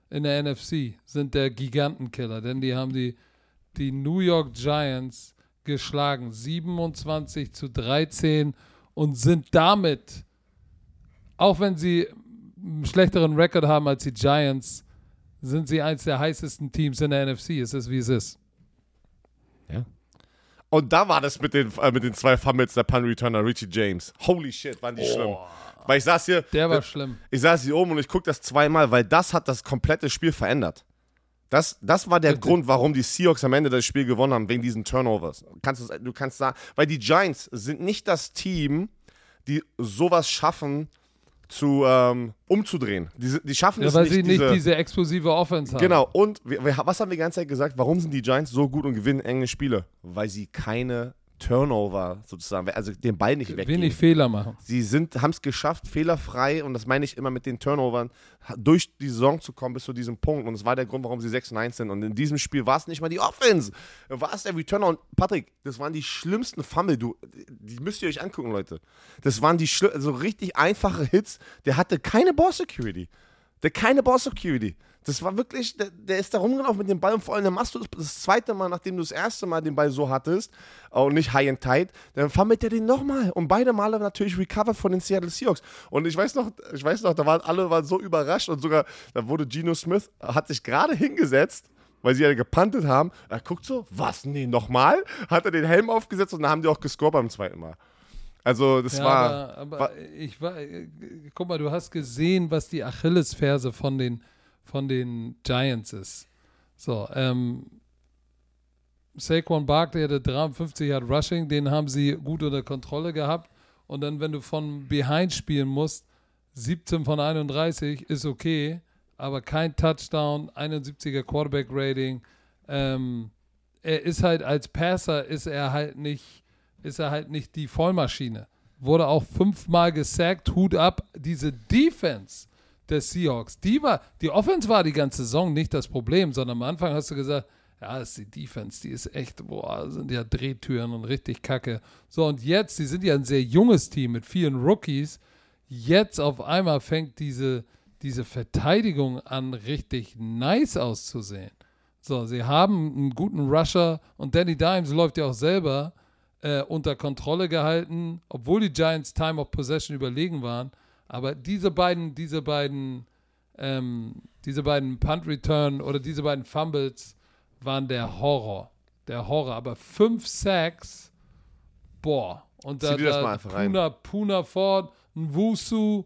in der NFC sind der Gigantenkiller, denn die haben die New York Giants geschlagen, 27-13 und sind damit, auch wenn sie einen schlechteren Rekord haben als die Giants, sind sie eins der heißesten Teams in der NFC. Es ist, wie es ist. Ja. Und da war das mit den 2 Fumbles der Punt-Returner, Richie James. Holy shit, waren die schlimm. Weil ich saß hier. Der war schlimm. Ich saß hier oben und ich gucke das zweimal, weil das hat das komplette Spiel verändert. Das war der Grund, warum die Seahawks am Ende das Spiel gewonnen haben, wegen diesen Turnovers. Du kannst sagen, weil die Giants sind nicht das Team, die sowas schaffen, umzudrehen. Die schaffen es nicht. Weil sie nicht diese explosive Offense haben. Genau, und was haben wir die ganze Zeit gesagt? Warum sind die Giants so gut und gewinnen enge Spiele? Weil sie keine Turnover sozusagen, also den Ball nicht weggeben. Wenig Fehler machen. Sie haben es geschafft, fehlerfrei, und das meine ich immer mit den Turnovern, durch die Saison zu kommen bis zu diesem Punkt. Und das war der Grund, warum sie 6-1 sind. Und in diesem Spiel war es nicht mal die Offense, war es der Returner. Und Patrick, das waren die schlimmsten Fumble. Die müsst ihr euch angucken, Leute. Das waren so richtig einfache Hits. Der hatte keine Ball-Security. Das war wirklich, der ist da rumgelaufen mit dem Ball, und vor allem, dann machst du das zweite Mal, nachdem du das erste Mal den Ball so hattest und nicht high and tight, dann fummelt er den nochmal, und beide Male natürlich recovered von den Seattle Seahawks. Und ich weiß noch, da waren alle so überrascht, und sogar, da wurde Geno Smith, hat sich gerade hingesetzt, weil sie ja gepuntet haben, er guckt so, was, nee, nochmal? Hat er den Helm aufgesetzt, und dann haben die auch gescored beim zweiten Mal. Also, das war... Guck mal, du hast gesehen, was die Achillesferse von den Giants ist. So, Saquon Barkley hatte 53 Yard Rushing, den haben sie gut unter Kontrolle gehabt. Und dann, wenn du von Behind spielen musst, 17 von 31 ist okay, aber kein Touchdown, 71er Quarterback Rating. Er ist halt als Passer, ist er halt nicht die Vollmaschine. Wurde auch 5-mal gesackt, Hut ab. Diese Defense der Seahawks, die Offense war die ganze Saison nicht das Problem, sondern am Anfang hast du gesagt, ja, das ist die Defense, die ist echt, sind ja Drehtüren und richtig kacke. So, und jetzt, sie sind ja ein sehr junges Team mit vielen Rookies, jetzt auf einmal fängt diese Verteidigung an, richtig nice auszusehen. So, sie haben einen guten Rusher, und Danny Dimes läuft ja auch selber unter Kontrolle gehalten, obwohl die Giants Time of Possession überlegen waren. Aber diese beiden Punt-Return oder diese beiden Fumbles waren der Horror. Aber 5 Sacks, boah. Und Zieh dir das mal einfach rein. Puna Ford, Nwosu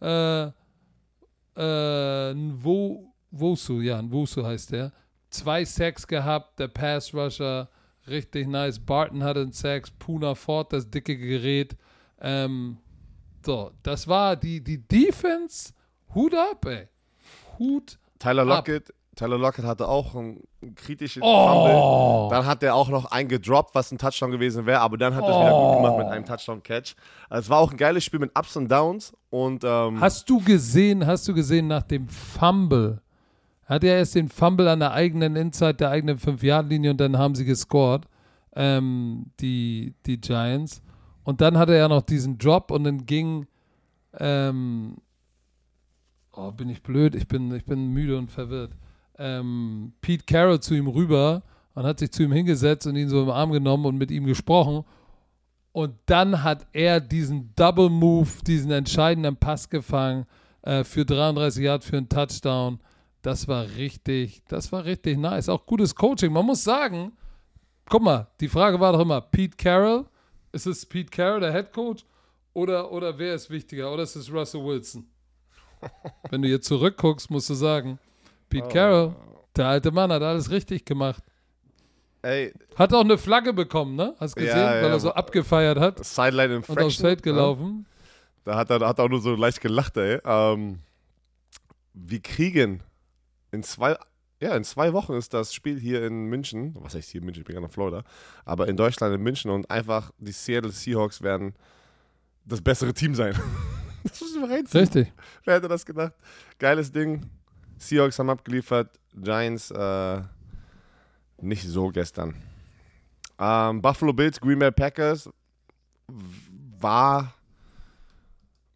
heißt der. 2 Sacks gehabt, der Pass-Rusher, richtig nice. Barton hatte einen Sack, Puna Ford, das dicke Gerät. So, das war die Defense. Hut ab, ey. Hut Tyler Lockett hatte auch einen kritischen Fumble. Dann hat er auch noch einen gedroppt, was ein Touchdown gewesen wäre, aber dann hat er es wieder gut gemacht mit einem Touchdown-Catch. Also es war auch ein geiles Spiel mit Ups und Downs. Und, Hast du gesehen nach dem Fumble? Hat er erst den Fumble an der eigenen Inside, der eigenen 5-Yard-Linie, und dann haben sie gescored, die Giants. Und dann hatte er noch diesen Drop, und dann ging, bin ich blöd, ich bin müde und verwirrt. Pete Carroll zu ihm rüber und hat sich zu ihm hingesetzt und ihn so im Arm genommen und mit ihm gesprochen. Und dann hat er diesen Double Move, diesen entscheidenden Pass gefangen für 33 Yard für einen Touchdown. Das war richtig nice. Auch gutes Coaching. Man muss sagen, guck mal, die Frage war doch immer, Pete Carroll, ist es Pete Carroll, der Head Coach, oder wer ist wichtiger? Oder ist es Russell Wilson? Wenn du jetzt zurückguckst, musst du sagen, Pete Carroll, der alte Mann, hat alles richtig gemacht. Ey. Hat auch eine Flagge bekommen, ne? Hast du gesehen, weil er so abgefeiert hat. Sideline Infraction. Und aufs Feld gelaufen. Da hat er auch nur so leicht gelacht, ey. Wir kriegen in 2 Wochen ist das Spiel hier in München. Was heißt hier in München? Ich bin gerade in Florida. Aber in Deutschland, in München, und einfach die Seattle Seahawks werden das bessere Team sein. Das muss ich mal reinziehen. Richtig. Wer hätte das gedacht? Geiles Ding. Seahawks haben abgeliefert. Giants nicht so gestern. Buffalo Bills, Green Bay Packers war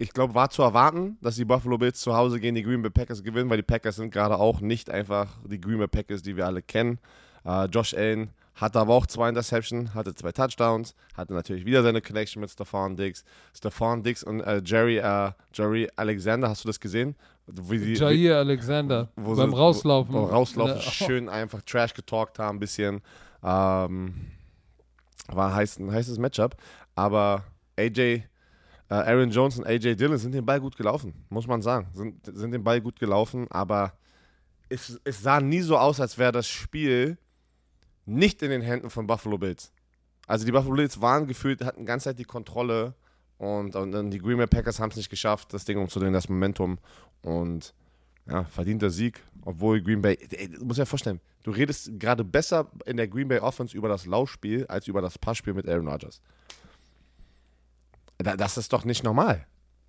ich glaube, war zu erwarten, dass die Buffalo Bills zu Hause gegen die Green Bay Packers gewinnen, weil die Packers sind gerade auch nicht einfach die Green Bay Packers, die wir alle kennen. Josh Allen hatte aber auch 2 Interceptions, hatte 2 Touchdowns, hatte natürlich wieder seine Connection mit Stephon Diggs. Stephon Diggs und Jerry Alexander, hast du das gesehen? Jair Alexander beim Rauslaufen. Schön einfach Trash getalkt haben, ein bisschen. War ein heißes Matchup. Aber Aaron Jones und AJ Dillon sind den Ball gut gelaufen, muss man sagen. Sind den Ball gut gelaufen, aber es sah nie so aus, als wäre das Spiel nicht in den Händen von Buffalo Bills. Also die Buffalo Bills waren gefühlt, hatten die ganze Zeit die Kontrolle und die Green Bay Packers haben es nicht geschafft, das Ding umzudrehen, das Momentum. Und ja, verdienter Sieg, obwohl Green Bay, du musst dir vorstellen, du redest gerade besser in der Green Bay Offense über das Laufspiel als über das Passspiel mit Aaron Rodgers. Das ist doch nicht normal.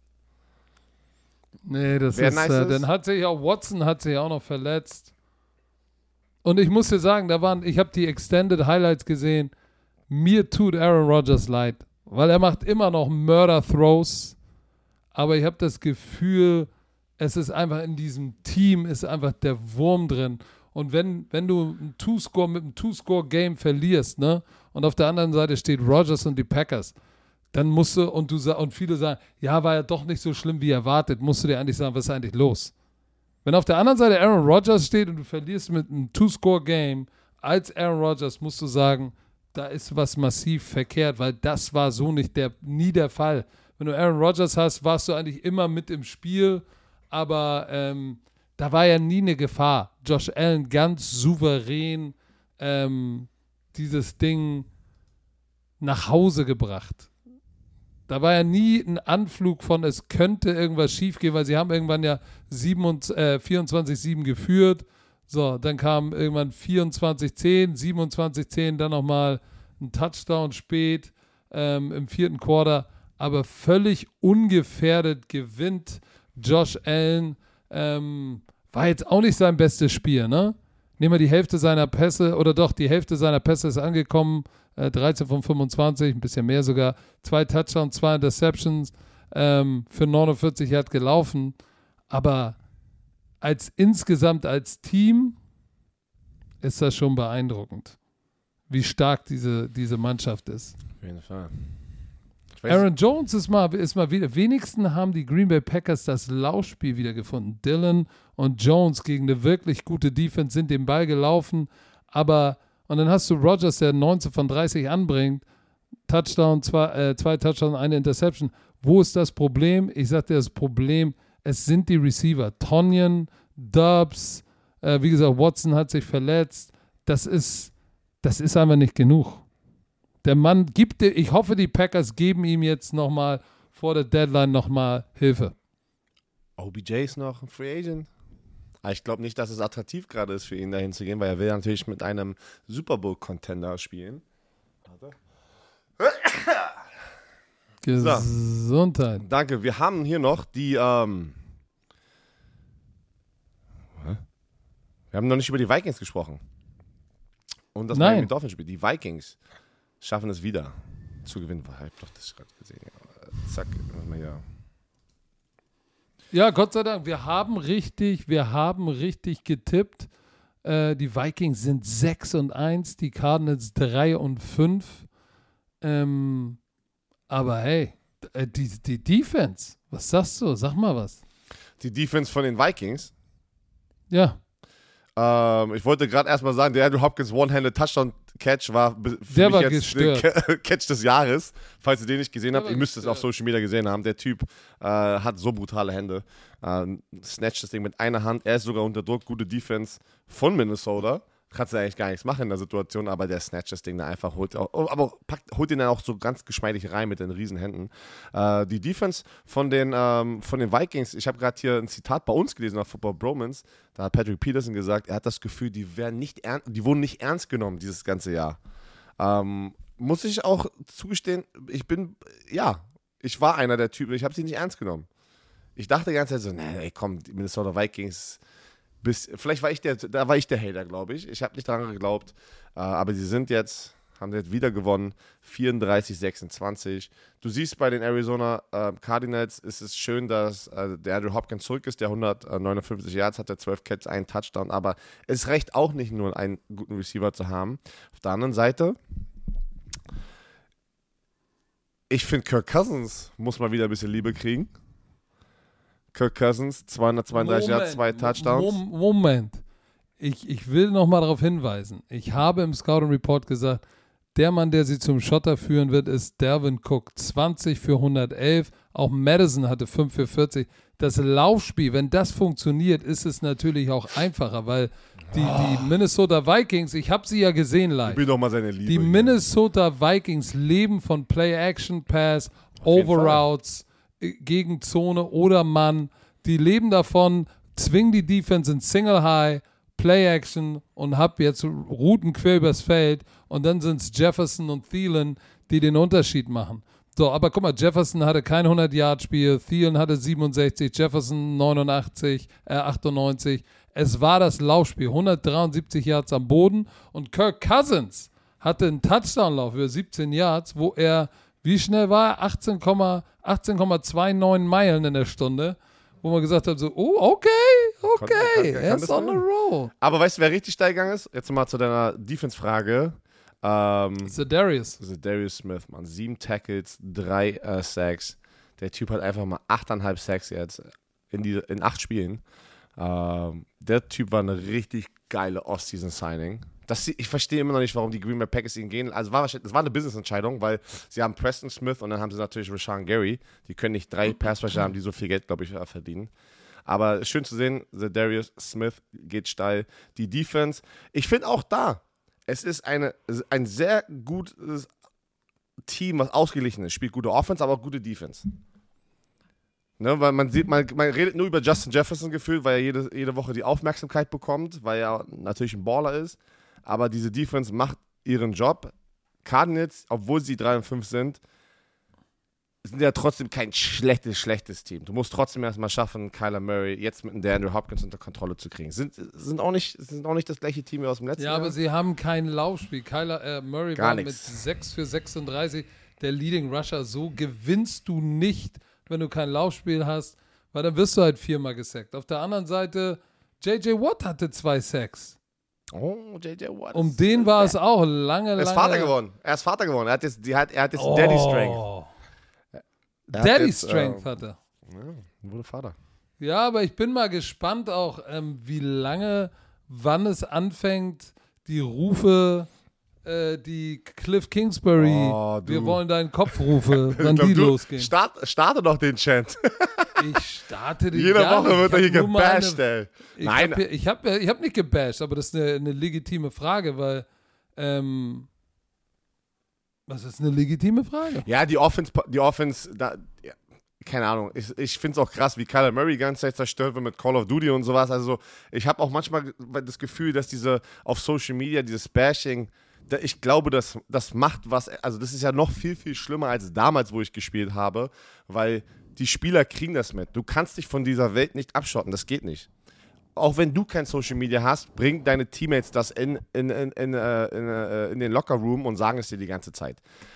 Nee, das ist, nice dann hat sich auch Watson auch noch verletzt. Und ich muss dir sagen, ich habe die Extended Highlights gesehen, mir tut Aaron Rodgers leid, weil er macht immer noch Murder-Throws, aber ich habe das Gefühl, es ist einfach in diesem Team, ist einfach der Wurm drin. Und wenn du ein Two-Score mit einem Two-Score-Game verlierst, ne, und auf der anderen Seite steht Rodgers und die Packers, dann musst du, und viele sagen, ja, war ja doch nicht so schlimm wie erwartet, musst du dir eigentlich sagen, was ist eigentlich los? Wenn auf der anderen Seite Aaron Rodgers steht und du verlierst mit einem Two-Score-Game als Aaron Rodgers, musst du sagen, da ist was massiv verkehrt, weil das war so nie der Fall. Wenn du Aaron Rodgers hast, warst du eigentlich immer mit im Spiel, aber da war ja nie eine Gefahr. Josh Allen ganz souverän dieses Ding nach Hause gebracht. Da war ja nie ein Anflug von, es könnte irgendwas schief gehen, weil sie haben irgendwann ja 24-7 geführt. So, dann kam irgendwann 24-10, 27-10, dann nochmal ein Touchdown spät im 4. Quarter. Aber völlig ungefährdet gewinnt Josh Allen. War jetzt auch nicht sein bestes Spiel, ne? Nehmen wir die Hälfte seiner Pässe, oder doch, die Hälfte seiner Pässe ist angekommen. 13 von 25, ein bisschen mehr sogar. 2 Touchdowns, 2 Interceptions, für 49 Yard gelaufen. Aber insgesamt als Team ist das schon beeindruckend, wie stark diese Mannschaft ist. Auf jeden Fall. Aaron Jones ist mal wieder. Wenigstens haben die Green Bay Packers das Laufspiel wieder gefunden. Dillon und Jones gegen eine wirklich gute Defense sind den Ball gelaufen. Und dann hast du Rodgers, der 19 von 30 anbringt. Touchdown, 2 Touchdowns, 1 Interception. Wo ist das Problem? Ich sagte, das Problem, es sind die Receiver. Tonyan, Dobbs, wie gesagt, Watson hat sich verletzt. Das ist einfach nicht genug. Der Mann ich hoffe, die Packers geben ihm jetzt nochmal vor der Deadline nochmal Hilfe. OBJ ist noch ein Free Agent. Aber ich glaube nicht, dass es attraktiv gerade ist für ihn, dahin zu gehen, weil er will natürlich mit einem Super Bowl-Contender spielen. Warte. Gesundheit. So. Danke. Wir haben hier noch die, wir haben noch nicht über die Vikings gesprochen. Und das Miami Dolphins-Spiel. Die Vikings schaffen es wieder zu gewinnen. Ich habe doch das gerade gesehen. Ja. Zack, mal hier. Ja, Gott sei Dank, wir haben richtig getippt. Die Vikings sind 6-1, die Cardinals 3-5. Aber hey, die Defense, was sagst du? Sag mal was. Die Defense von den Vikings? Ja. Ich wollte gerade erstmal sagen, der Andrew Hopkins One-Handed Touchdown Catch war für mich jetzt der Catch des Jahres. Falls ihr den nicht gesehen habt, ihr müsst es auf Social Media gesehen haben. Der Typ hat so brutale Hände. Snatcht das Ding mit einer Hand. Er ist sogar unter Druck. Gute Defense von Minnesota. Kannst du eigentlich gar nichts machen in der Situation, aber der snatcht das Ding da einfach, holt ihn dann auch so ganz geschmeidig rein mit den riesen Händen. Die Defense von den Vikings, ich habe gerade hier ein Zitat bei uns gelesen auf Football Bromance, da hat Patrick Peterson gesagt, er hat das Gefühl, die wurden nicht ernst genommen dieses ganze Jahr. Muss ich auch zugestehen, ich war einer der Typen, ich habe sie nicht ernst genommen. Ich dachte die ganze Zeit so, nee, komm, die Minnesota Vikings, vielleicht war ich der Hater, glaube ich. Ich habe nicht daran geglaubt. Aber sie sind jetzt, haben jetzt wieder gewonnen, 34-26. Du siehst bei den Arizona Cardinals, ist es schön, dass der Andrew Hopkins zurück ist, der 159 Yards hat, der 12 Catches, einen Touchdown, aber es reicht auch nicht nur, einen guten Receiver zu haben. Auf der anderen Seite, ich finde, Kirk Cousins muss mal wieder ein bisschen Liebe kriegen. Kirk Cousins, 232 Yards, 2 Touchdowns. Moment. Ich will noch mal darauf hinweisen. Ich habe im Scouting Report gesagt, der Mann, der sie zum Schotter führen wird, ist Dalvin Cook. 20 für 111. Auch Madison hatte 5 für 40. Das Laufspiel, wenn das funktioniert, ist es natürlich auch einfacher, weil die Minnesota Vikings, ich habe sie ja gesehen live. Ich bin doch mal seine Liebe. Die Minnesota Vikings leben von Play-Action-Pass, Overroutes, gegen Zone oder Mann. Die leben davon, zwingen die Defense in Single High, Play-Action und hab jetzt Routen quer übers Feld und dann sind es Jefferson und Thielen, die den Unterschied machen. So, aber guck mal, Jefferson hatte kein 100-Yard-Spiel, Thielen hatte 67, Jefferson 98. Es war das Laufspiel, 173 Yards am Boden und Kirk Cousins hatte einen Touchdown-Lauf über 17 Yards, wo er, wie schnell war er? 18,29 Meilen in der Stunde, wo man gesagt hat, so, oh, okay, er ist on the roll. Aber weißt du, wer richtig steil gegangen ist? Jetzt mal zu deiner Defense-Frage. Za'Darius Smith, Mann. 7 Tackles, 3 Sacks. Der Typ hat einfach mal 8,5 Sacks jetzt in 8 Spielen. Der Typ war eine richtig geile Off-Season-Signing. Ich verstehe immer noch nicht, warum die Green Bay Packers ihn gehen. Also das war eine Business-Entscheidung, weil sie haben Preston Smith und dann haben sie natürlich Rashawn Gary. Die können nicht 3 Pass-Rusher haben, die so viel Geld, glaube ich, verdienen. Aber schön zu sehen, Za'Darius Smith geht steil. Die Defense, ich finde auch da, es ist ein sehr gutes Team, was ausgeglichen ist. Spielt gute Offense, aber auch gute Defense. Ne, weil man redet nur über Justin Jefferson gefühlt, weil er jede Woche die Aufmerksamkeit bekommt, weil er natürlich ein Baller ist. Aber diese Defense macht ihren Job. Cardinals, obwohl sie 3-5 sind ja trotzdem kein schlechtes Team. Du musst trotzdem erstmal schaffen, Kyler Murray jetzt mit der Andrew Hopkins unter Kontrolle zu kriegen. Sind auch nicht das gleiche Team wie aus dem letzten Jahr. Ja, aber sie haben kein Laufspiel. Kyler Murray war mit 6 für 36 der Leading Rusher. So gewinnst du nicht, wenn du kein Laufspiel hast, weil dann wirst du halt 4-mal gesackt. Auf der anderen Seite, J.J. Watt hatte 2 Sacks. Oh, J.J. Watt. Um den war es auch lange. Er ist Vater geworden. Er hat jetzt Daddy Strength. Daddy Strength hatte. Ja, wurde Vater. Ja, aber ich bin mal gespannt auch, wann es anfängt, die Rufe, die Cliff Kingsbury, wir wollen deinen Kopfrufe, wann die losgehen. Starte doch den Chant. Ich starte den Jede Woche wird er hier gebasht, ey. Nein. Ich hab nicht gebasht, aber das ist eine legitime Frage, weil was ist eine legitime Frage? Ja, die Offense, ja, keine Ahnung. Ich finde es auch krass, wie Kyler Murray die ganze Zeit zerstört wird mit Call of Duty und sowas. Also ich habe auch manchmal das Gefühl, dass auf Social Media, dieses Bashing, ich glaube, das macht was, also das ist ja noch viel, viel schlimmer als damals, wo ich gespielt habe, weil die Spieler kriegen das mit. Du kannst dich von dieser Welt nicht abschotten, das geht nicht. Auch wenn du kein Social Media hast, bring deine Teammates das in den Lockerroom und sagen es dir die ganze Zeit.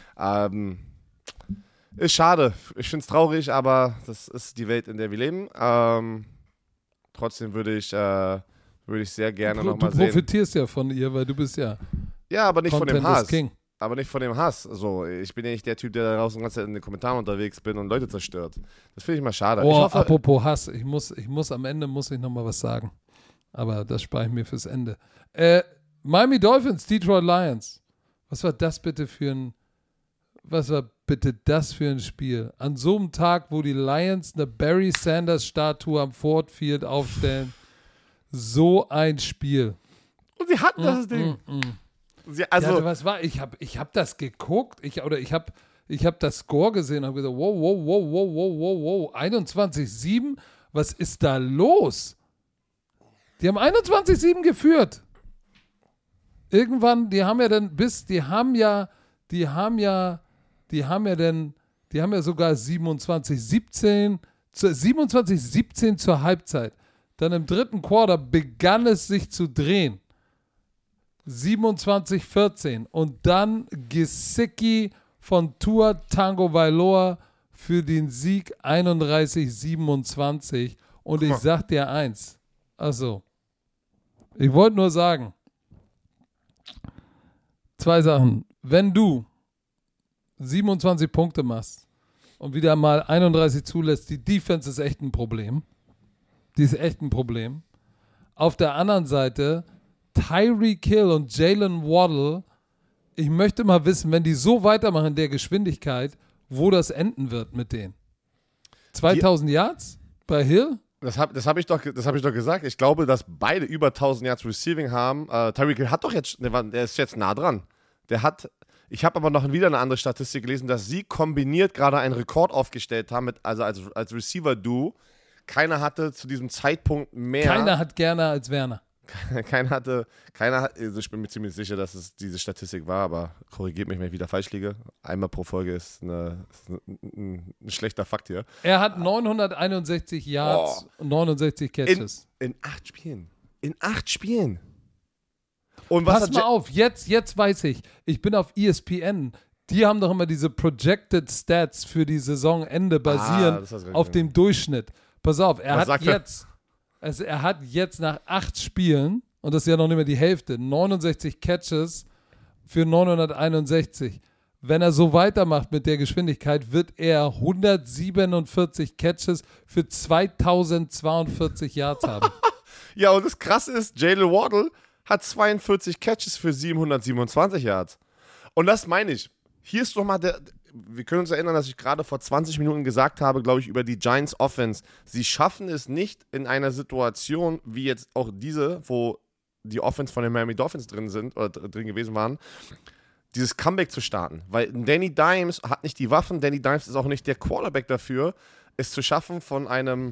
Ist schade. Ich finde es traurig, aber das ist die Welt, in der wir leben. Trotzdem würde ich sehr gerne nochmal sehen. Du profitierst ja von ihr, weil du bist ja. Ja, aber nicht Content von dem Hass. King. Aber nicht von dem Hass. So, ich bin ja nicht der Typ, der da draußen die ganze Zeit in den Kommentaren unterwegs bin und Leute zerstört. Das finde ich mal schade. Oh, apropos Hass, ich muss am Ende noch mal was sagen. Aber das spare ich mir fürs Ende. Miami Dolphins, Detroit Lions. Was war das bitte für ein Spiel? An so einem Tag, wo die Lions eine Barry Sanders-Statue am Ford Field aufstellen. So ein Spiel. Und sie hatten das Ding. Was war? Ich hab das geguckt. Ich hab das Score gesehen und habe gesagt, wow. 21-7? Was ist da los? Die haben 21-7 geführt. Irgendwann, die haben ja sogar 27-17 zur Halbzeit. Dann im dritten Quarter begann es sich zu drehen. 27-14 und dann Gesicki von Tua Tagovailoa für den Sieg 31-27 und ich sag dir eins, also ich wollte nur sagen, 2 Sachen, wenn du 27 Punkte machst und wieder mal 31 zulässt, die Defense ist echt ein Problem, auf der anderen Seite Tyreek Hill und Jalen Waddle, ich möchte mal wissen, wenn die so weitermachen in der Geschwindigkeit, wo das enden wird mit denen. 2000 Yards bei Hill? Das hab ich doch gesagt. Ich glaube, dass beide über 1000 Yards Receiving haben. Tyreek Hill hat doch jetzt, der ist jetzt nah dran. Ich habe aber noch wieder eine andere Statistik gelesen, dass sie kombiniert gerade einen Rekord aufgestellt haben, als Receiver-Duo. Keiner hatte zu diesem Zeitpunkt mehr. Keiner hat gerne als Werner. Also ich bin mir ziemlich sicher, dass es diese Statistik war, aber korrigiert mich, wenn ich wieder falsch liege. Einmal pro Folge ist ein schlechter Fakt hier. Er hat 961 Yards und 69 Catches. In 8 Spielen. In 8 Spielen. Und Pass mal auf, jetzt weiß ich bin auf ESPN. Die haben doch immer diese Projected Stats für die Saisonende basierend auf dem Durchschnitt. Pass auf, er hat jetzt nach 8 Spielen, und das ist ja noch nicht mehr die Hälfte, 69 Catches für 961. Wenn er so weitermacht mit der Geschwindigkeit, wird er 147 Catches für 2042 Yards haben. Ja, und das Krasse ist, Jalen Waddle hat 42 Catches für 727 Yards. Und das meine ich. Hier ist nochmal wir können uns erinnern, dass ich gerade vor 20 Minuten gesagt habe, glaube ich, über die Giants Offense. Sie schaffen es nicht in einer Situation wie jetzt auch diese, wo die Offense von den Miami Dolphins drin sind oder drin gewesen waren, dieses Comeback zu starten. Weil Danny Dimes hat nicht die Waffen, Danny Dimes ist auch nicht der Quarterback dafür, es zu schaffen, von einem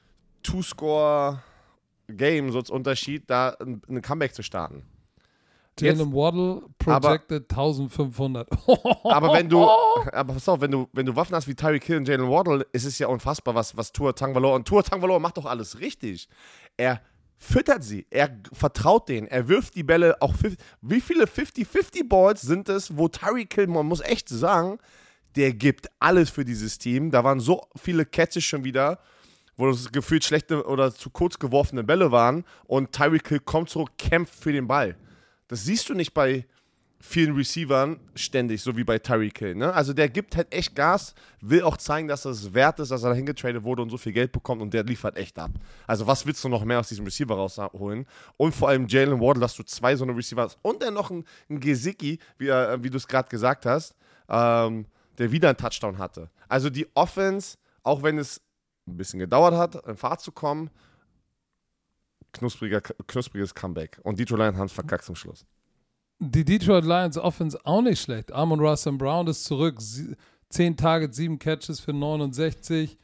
Two-Score-Game, so als Unterschied, da ein Comeback zu starten. Jalen Waddle projected 1500. Aber pass auf, wenn du Waffen hast wie Tyreek Hill und Jalen Waddle, ist es ja unfassbar, was Tua Tagovailoa, und Tua Tagovailoa macht doch alles richtig. Er füttert sie, er vertraut denen, er wirft die Bälle auch, wie viele 50-50 Balls sind es, wo Tyreek Hill, man muss echt sagen, der gibt alles für dieses Team. Da waren so viele Catches schon wieder, wo das gefühlt schlechte oder zu kurz geworfene Bälle waren und Tyreek Hill kommt zurück, kämpft für den Ball. Das siehst du nicht bei vielen Receivern ständig, so wie bei Tyreek Hill. Ne? Also der gibt halt echt Gas, will auch zeigen, dass es wert ist, dass er dahin getradet wurde und so viel Geld bekommt, und der liefert echt ab. Also was willst du noch mehr aus diesem Receiver rausholen? Und vor allem Jalen Waddle, dass du 2 so eine Receiver hast und dann noch ein Gesicki, wie du es gerade gesagt hast, der wieder einen Touchdown hatte. Also die Offense, auch wenn es ein bisschen gedauert hat, in Fahrt zu kommen, knuspriges Comeback. Und Detroit Lions haben es verkackt zum Schluss. Die Detroit Lions Offense auch nicht schlecht. Amon-Ra St. Brown ist zurück. 10 Targets, 7 Catches für 69.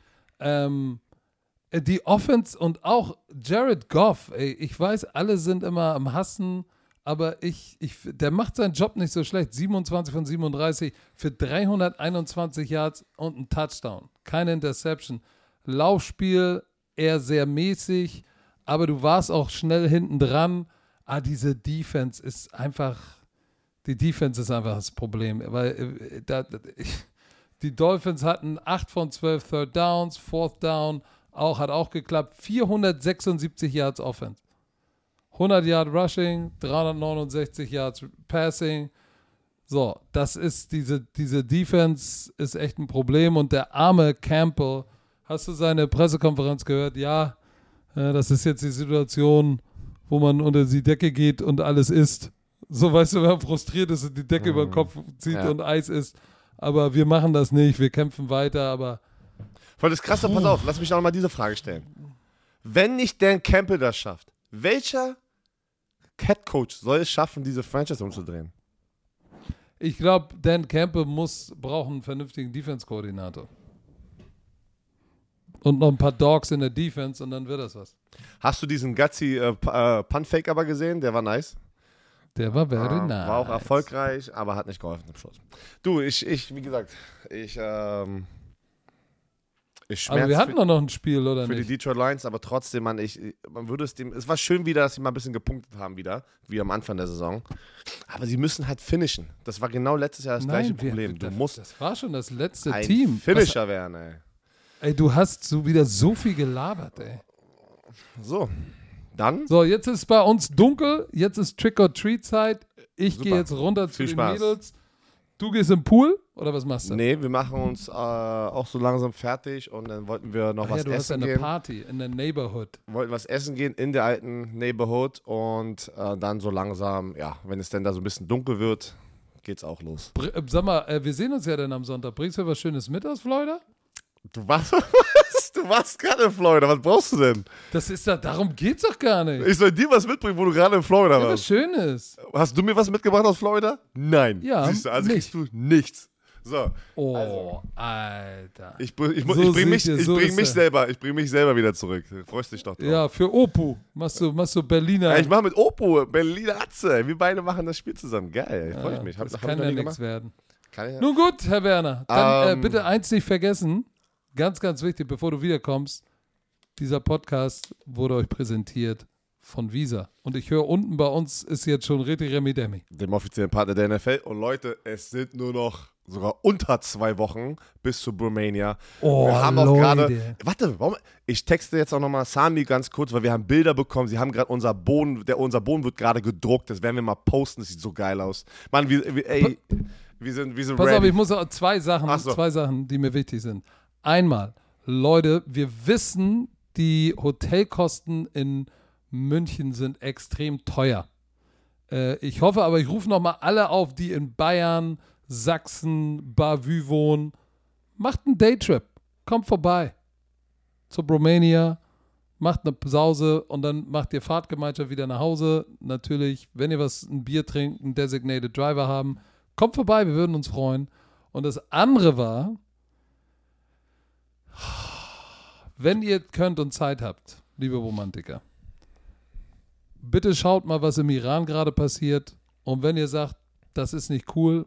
Die Offense und auch Jared Goff. Ich weiß, alle sind immer am Hassen, aber der macht seinen Job nicht so schlecht. 27 von 37 für 321 Yards und ein Touchdown. Keine Interception. Laufspiel eher sehr mäßig. Aber du warst auch schnell hinten dran. Diese Defense ist einfach das Problem. Weil die Dolphins hatten 8 von 12 Third Downs, Fourth Down, hat auch geklappt. 476 Yards Offense. 100 Yard Rushing, 369 Yards Passing. So, das ist diese Defense ist echt ein Problem. Und der arme Campbell, hast du seine Pressekonferenz gehört? Ja, das ist jetzt die Situation, wo man unter die Decke geht und alles isst. So, weißt du, wenn man frustriert ist und die Decke über den Kopf zieht und Eis isst. Aber wir machen das nicht, wir kämpfen weiter, aber... Voll das Krasse, pass auf, lass mich auch mal diese Frage stellen. Wenn nicht Dan Campbell das schafft, welcher Head-Coach soll es schaffen, diese Franchise umzudrehen? Ich glaube, Dan Campbell braucht einen vernünftigen Defense-Koordinator. Und noch ein paar Dogs in der Defense und dann wird das was. Hast du diesen Gutsy Punt-Fake aber gesehen? Der war nice. Der war very nice. War auch erfolgreich, aber hat nicht geholfen zum Schluss. Du, wie gesagt, ich Aber wir hatten doch noch ein Spiel, oder für nicht? die Detroit Lions, aber trotzdem, man würde es war schön wieder, dass sie mal ein bisschen gepunktet haben wieder, wie am Anfang der Saison. Aber sie müssen halt finishen. Das war genau letztes Jahr das gleiche Problem. Du musst das war schon das letzte ein Team. Finisher werden, ey. Ey, du hast so wieder so viel gelabert, ey. So, dann. So, jetzt ist bei uns dunkel, jetzt ist Trick-or-Treat-Zeit. Ich Super. gehe jetzt runter zu Viel den Spaß. Mädels. Du gehst im Pool oder was machst du? Nee, wir machen uns auch so langsam fertig und dann wollten wir noch was du hast essen eine gehen. Party in der Neighborhood. Wollten was essen gehen in der alten Neighborhood und dann so langsam, ja, wenn es denn da so ein bisschen dunkel wird, geht's auch los. Sag mal, wir sehen uns ja dann am Sonntag. Bringst du was Schönes mit aus Florida? Du warst gerade in Florida, was brauchst du denn? Das ist da, darum geht's doch gar nicht. Ich soll dir was mitbringen, wo du gerade in Florida Ja, was warst. Schönes. Hast du mir was mitgebracht aus Florida? Nein. Ja, Siehst du, also nicht. kriegst du nichts. So, Oh, Alter. ich bring So mich seht ihr, so ist er. selber wieder zurück. Du freust dich doch drauf. Ja, für Opu machst du Berliner. Ja, ich mache mit Opo, Berliner Atze. Wir beide machen das Spiel zusammen. Geil, freue ich mich. Das Hab kann ich noch ja nie nichts gemacht. werden. Kann ich ja. Nun gut, Herr Werner. Dann bitte eins nicht vergessen. Ganz, ganz wichtig, bevor du wiederkommst. Dieser Podcast wurde euch präsentiert von Visa. Und ich höre unten bei uns ist jetzt schon Reti Remi Demi. Dem offiziellen Partner der NFL. Und Leute, es sind nur noch sogar unter 2 Wochen bis zu Bromania. Oh, wir haben auch Leute. gerade. Warte, ich texte jetzt auch nochmal Sami ganz kurz, weil wir haben Bilder bekommen. Sie haben gerade unser Boden wird gerade gedruckt. Das werden wir mal posten. Das sieht so geil aus. Mann, wir sind Pass ready. auf, ich muss auch zwei Sachen, Ach so. die mir wichtig sind. Einmal, Leute, wir wissen, die Hotelkosten in München sind extrem teuer. Ich hoffe aber, ich rufe nochmal alle auf, die in Bayern, Sachsen, Bavü wohnen. Macht einen Daytrip. Kommt vorbei zur Bromania, macht eine Sause und dann macht ihr Fahrtgemeinschaft wieder nach Hause. Natürlich, wenn ihr ein Bier trinkt, einen Designated Driver haben, kommt vorbei, wir würden uns freuen. Und das andere war, wenn ihr könnt und Zeit habt, liebe Romantiker, bitte schaut mal, was im Iran gerade passiert. Und wenn ihr sagt, das ist nicht cool,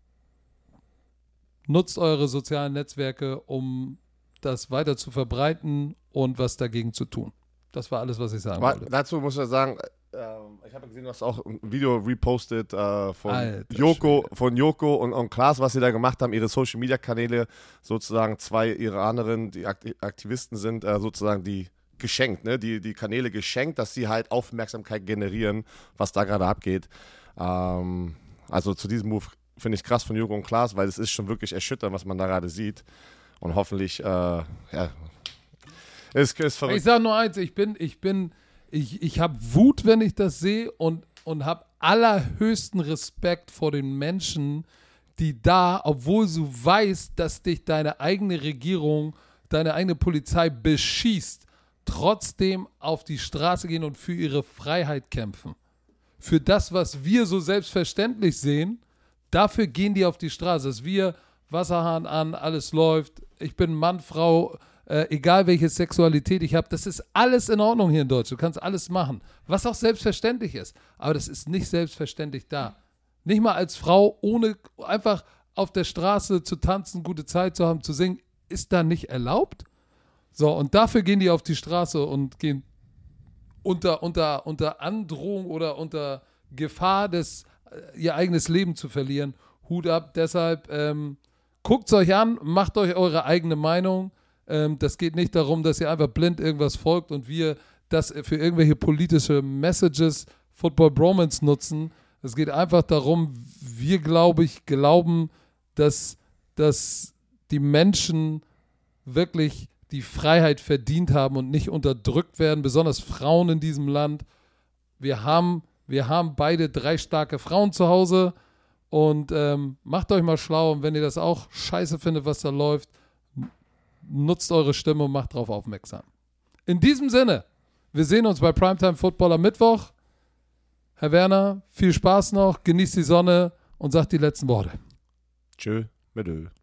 nutzt eure sozialen Netzwerke, um das weiter zu verbreiten und was dagegen zu tun. Das war alles, was ich sagen wollte. Dazu muss ich sagen, ich habe gesehen, du hast auch ein Video repostet von Alter Joko und Klaas, was sie da gemacht haben, ihre Social-Media-Kanäle, sozusagen 2 Iranerinnen, die Aktivisten sind, sozusagen die geschenkt, ne? Die Kanäle geschenkt, dass sie halt Aufmerksamkeit generieren, was da gerade abgeht. Also zu diesem Move finde ich krass von Joko und Klaas, weil es ist schon wirklich erschütternd, was man da gerade sieht. Und hoffentlich, ja, ist verrückt. Ich sage nur eins, ich habe Wut, wenn ich das sehe und habe allerhöchsten Respekt vor den Menschen, die da, obwohl du weißt, dass dich deine eigene Regierung, deine eigene Polizei beschießt, trotzdem auf die Straße gehen und für ihre Freiheit kämpfen. Für das, was wir so selbstverständlich sehen, dafür gehen die auf die Straße. Dass wir Wasserhahn an, alles läuft, ich bin Mann, Frau, egal welche Sexualität ich habe, das ist alles in Ordnung hier in Deutschland. Du kannst alles machen, was auch selbstverständlich ist. Aber das ist nicht selbstverständlich da. Nicht mal als Frau, ohne einfach auf der Straße zu tanzen, gute Zeit zu haben, zu singen, ist da nicht erlaubt. So, und dafür gehen die auf die Straße und gehen unter Androhung oder unter Gefahr, ihr eigenes Leben zu verlieren. Hut ab, deshalb guckt es euch an, macht euch eure eigene Meinung. Das geht nicht darum, dass ihr einfach blind irgendwas folgt und wir das für irgendwelche politische Messages Football Bromance nutzen. Es geht einfach darum, wir glauben, dass die Menschen wirklich die Freiheit verdient haben und nicht unterdrückt werden, besonders Frauen in diesem Land. Wir haben beide 3 starke Frauen zu Hause und macht euch mal schlau und wenn ihr das auch scheiße findet, was da läuft, nutzt eure Stimme und macht darauf aufmerksam. In diesem Sinne, wir sehen uns bei Primetime Football am Mittwoch. Herr Werner, viel Spaß noch, genießt die Sonne und sagt die letzten Worte. Tschö, mit Öl.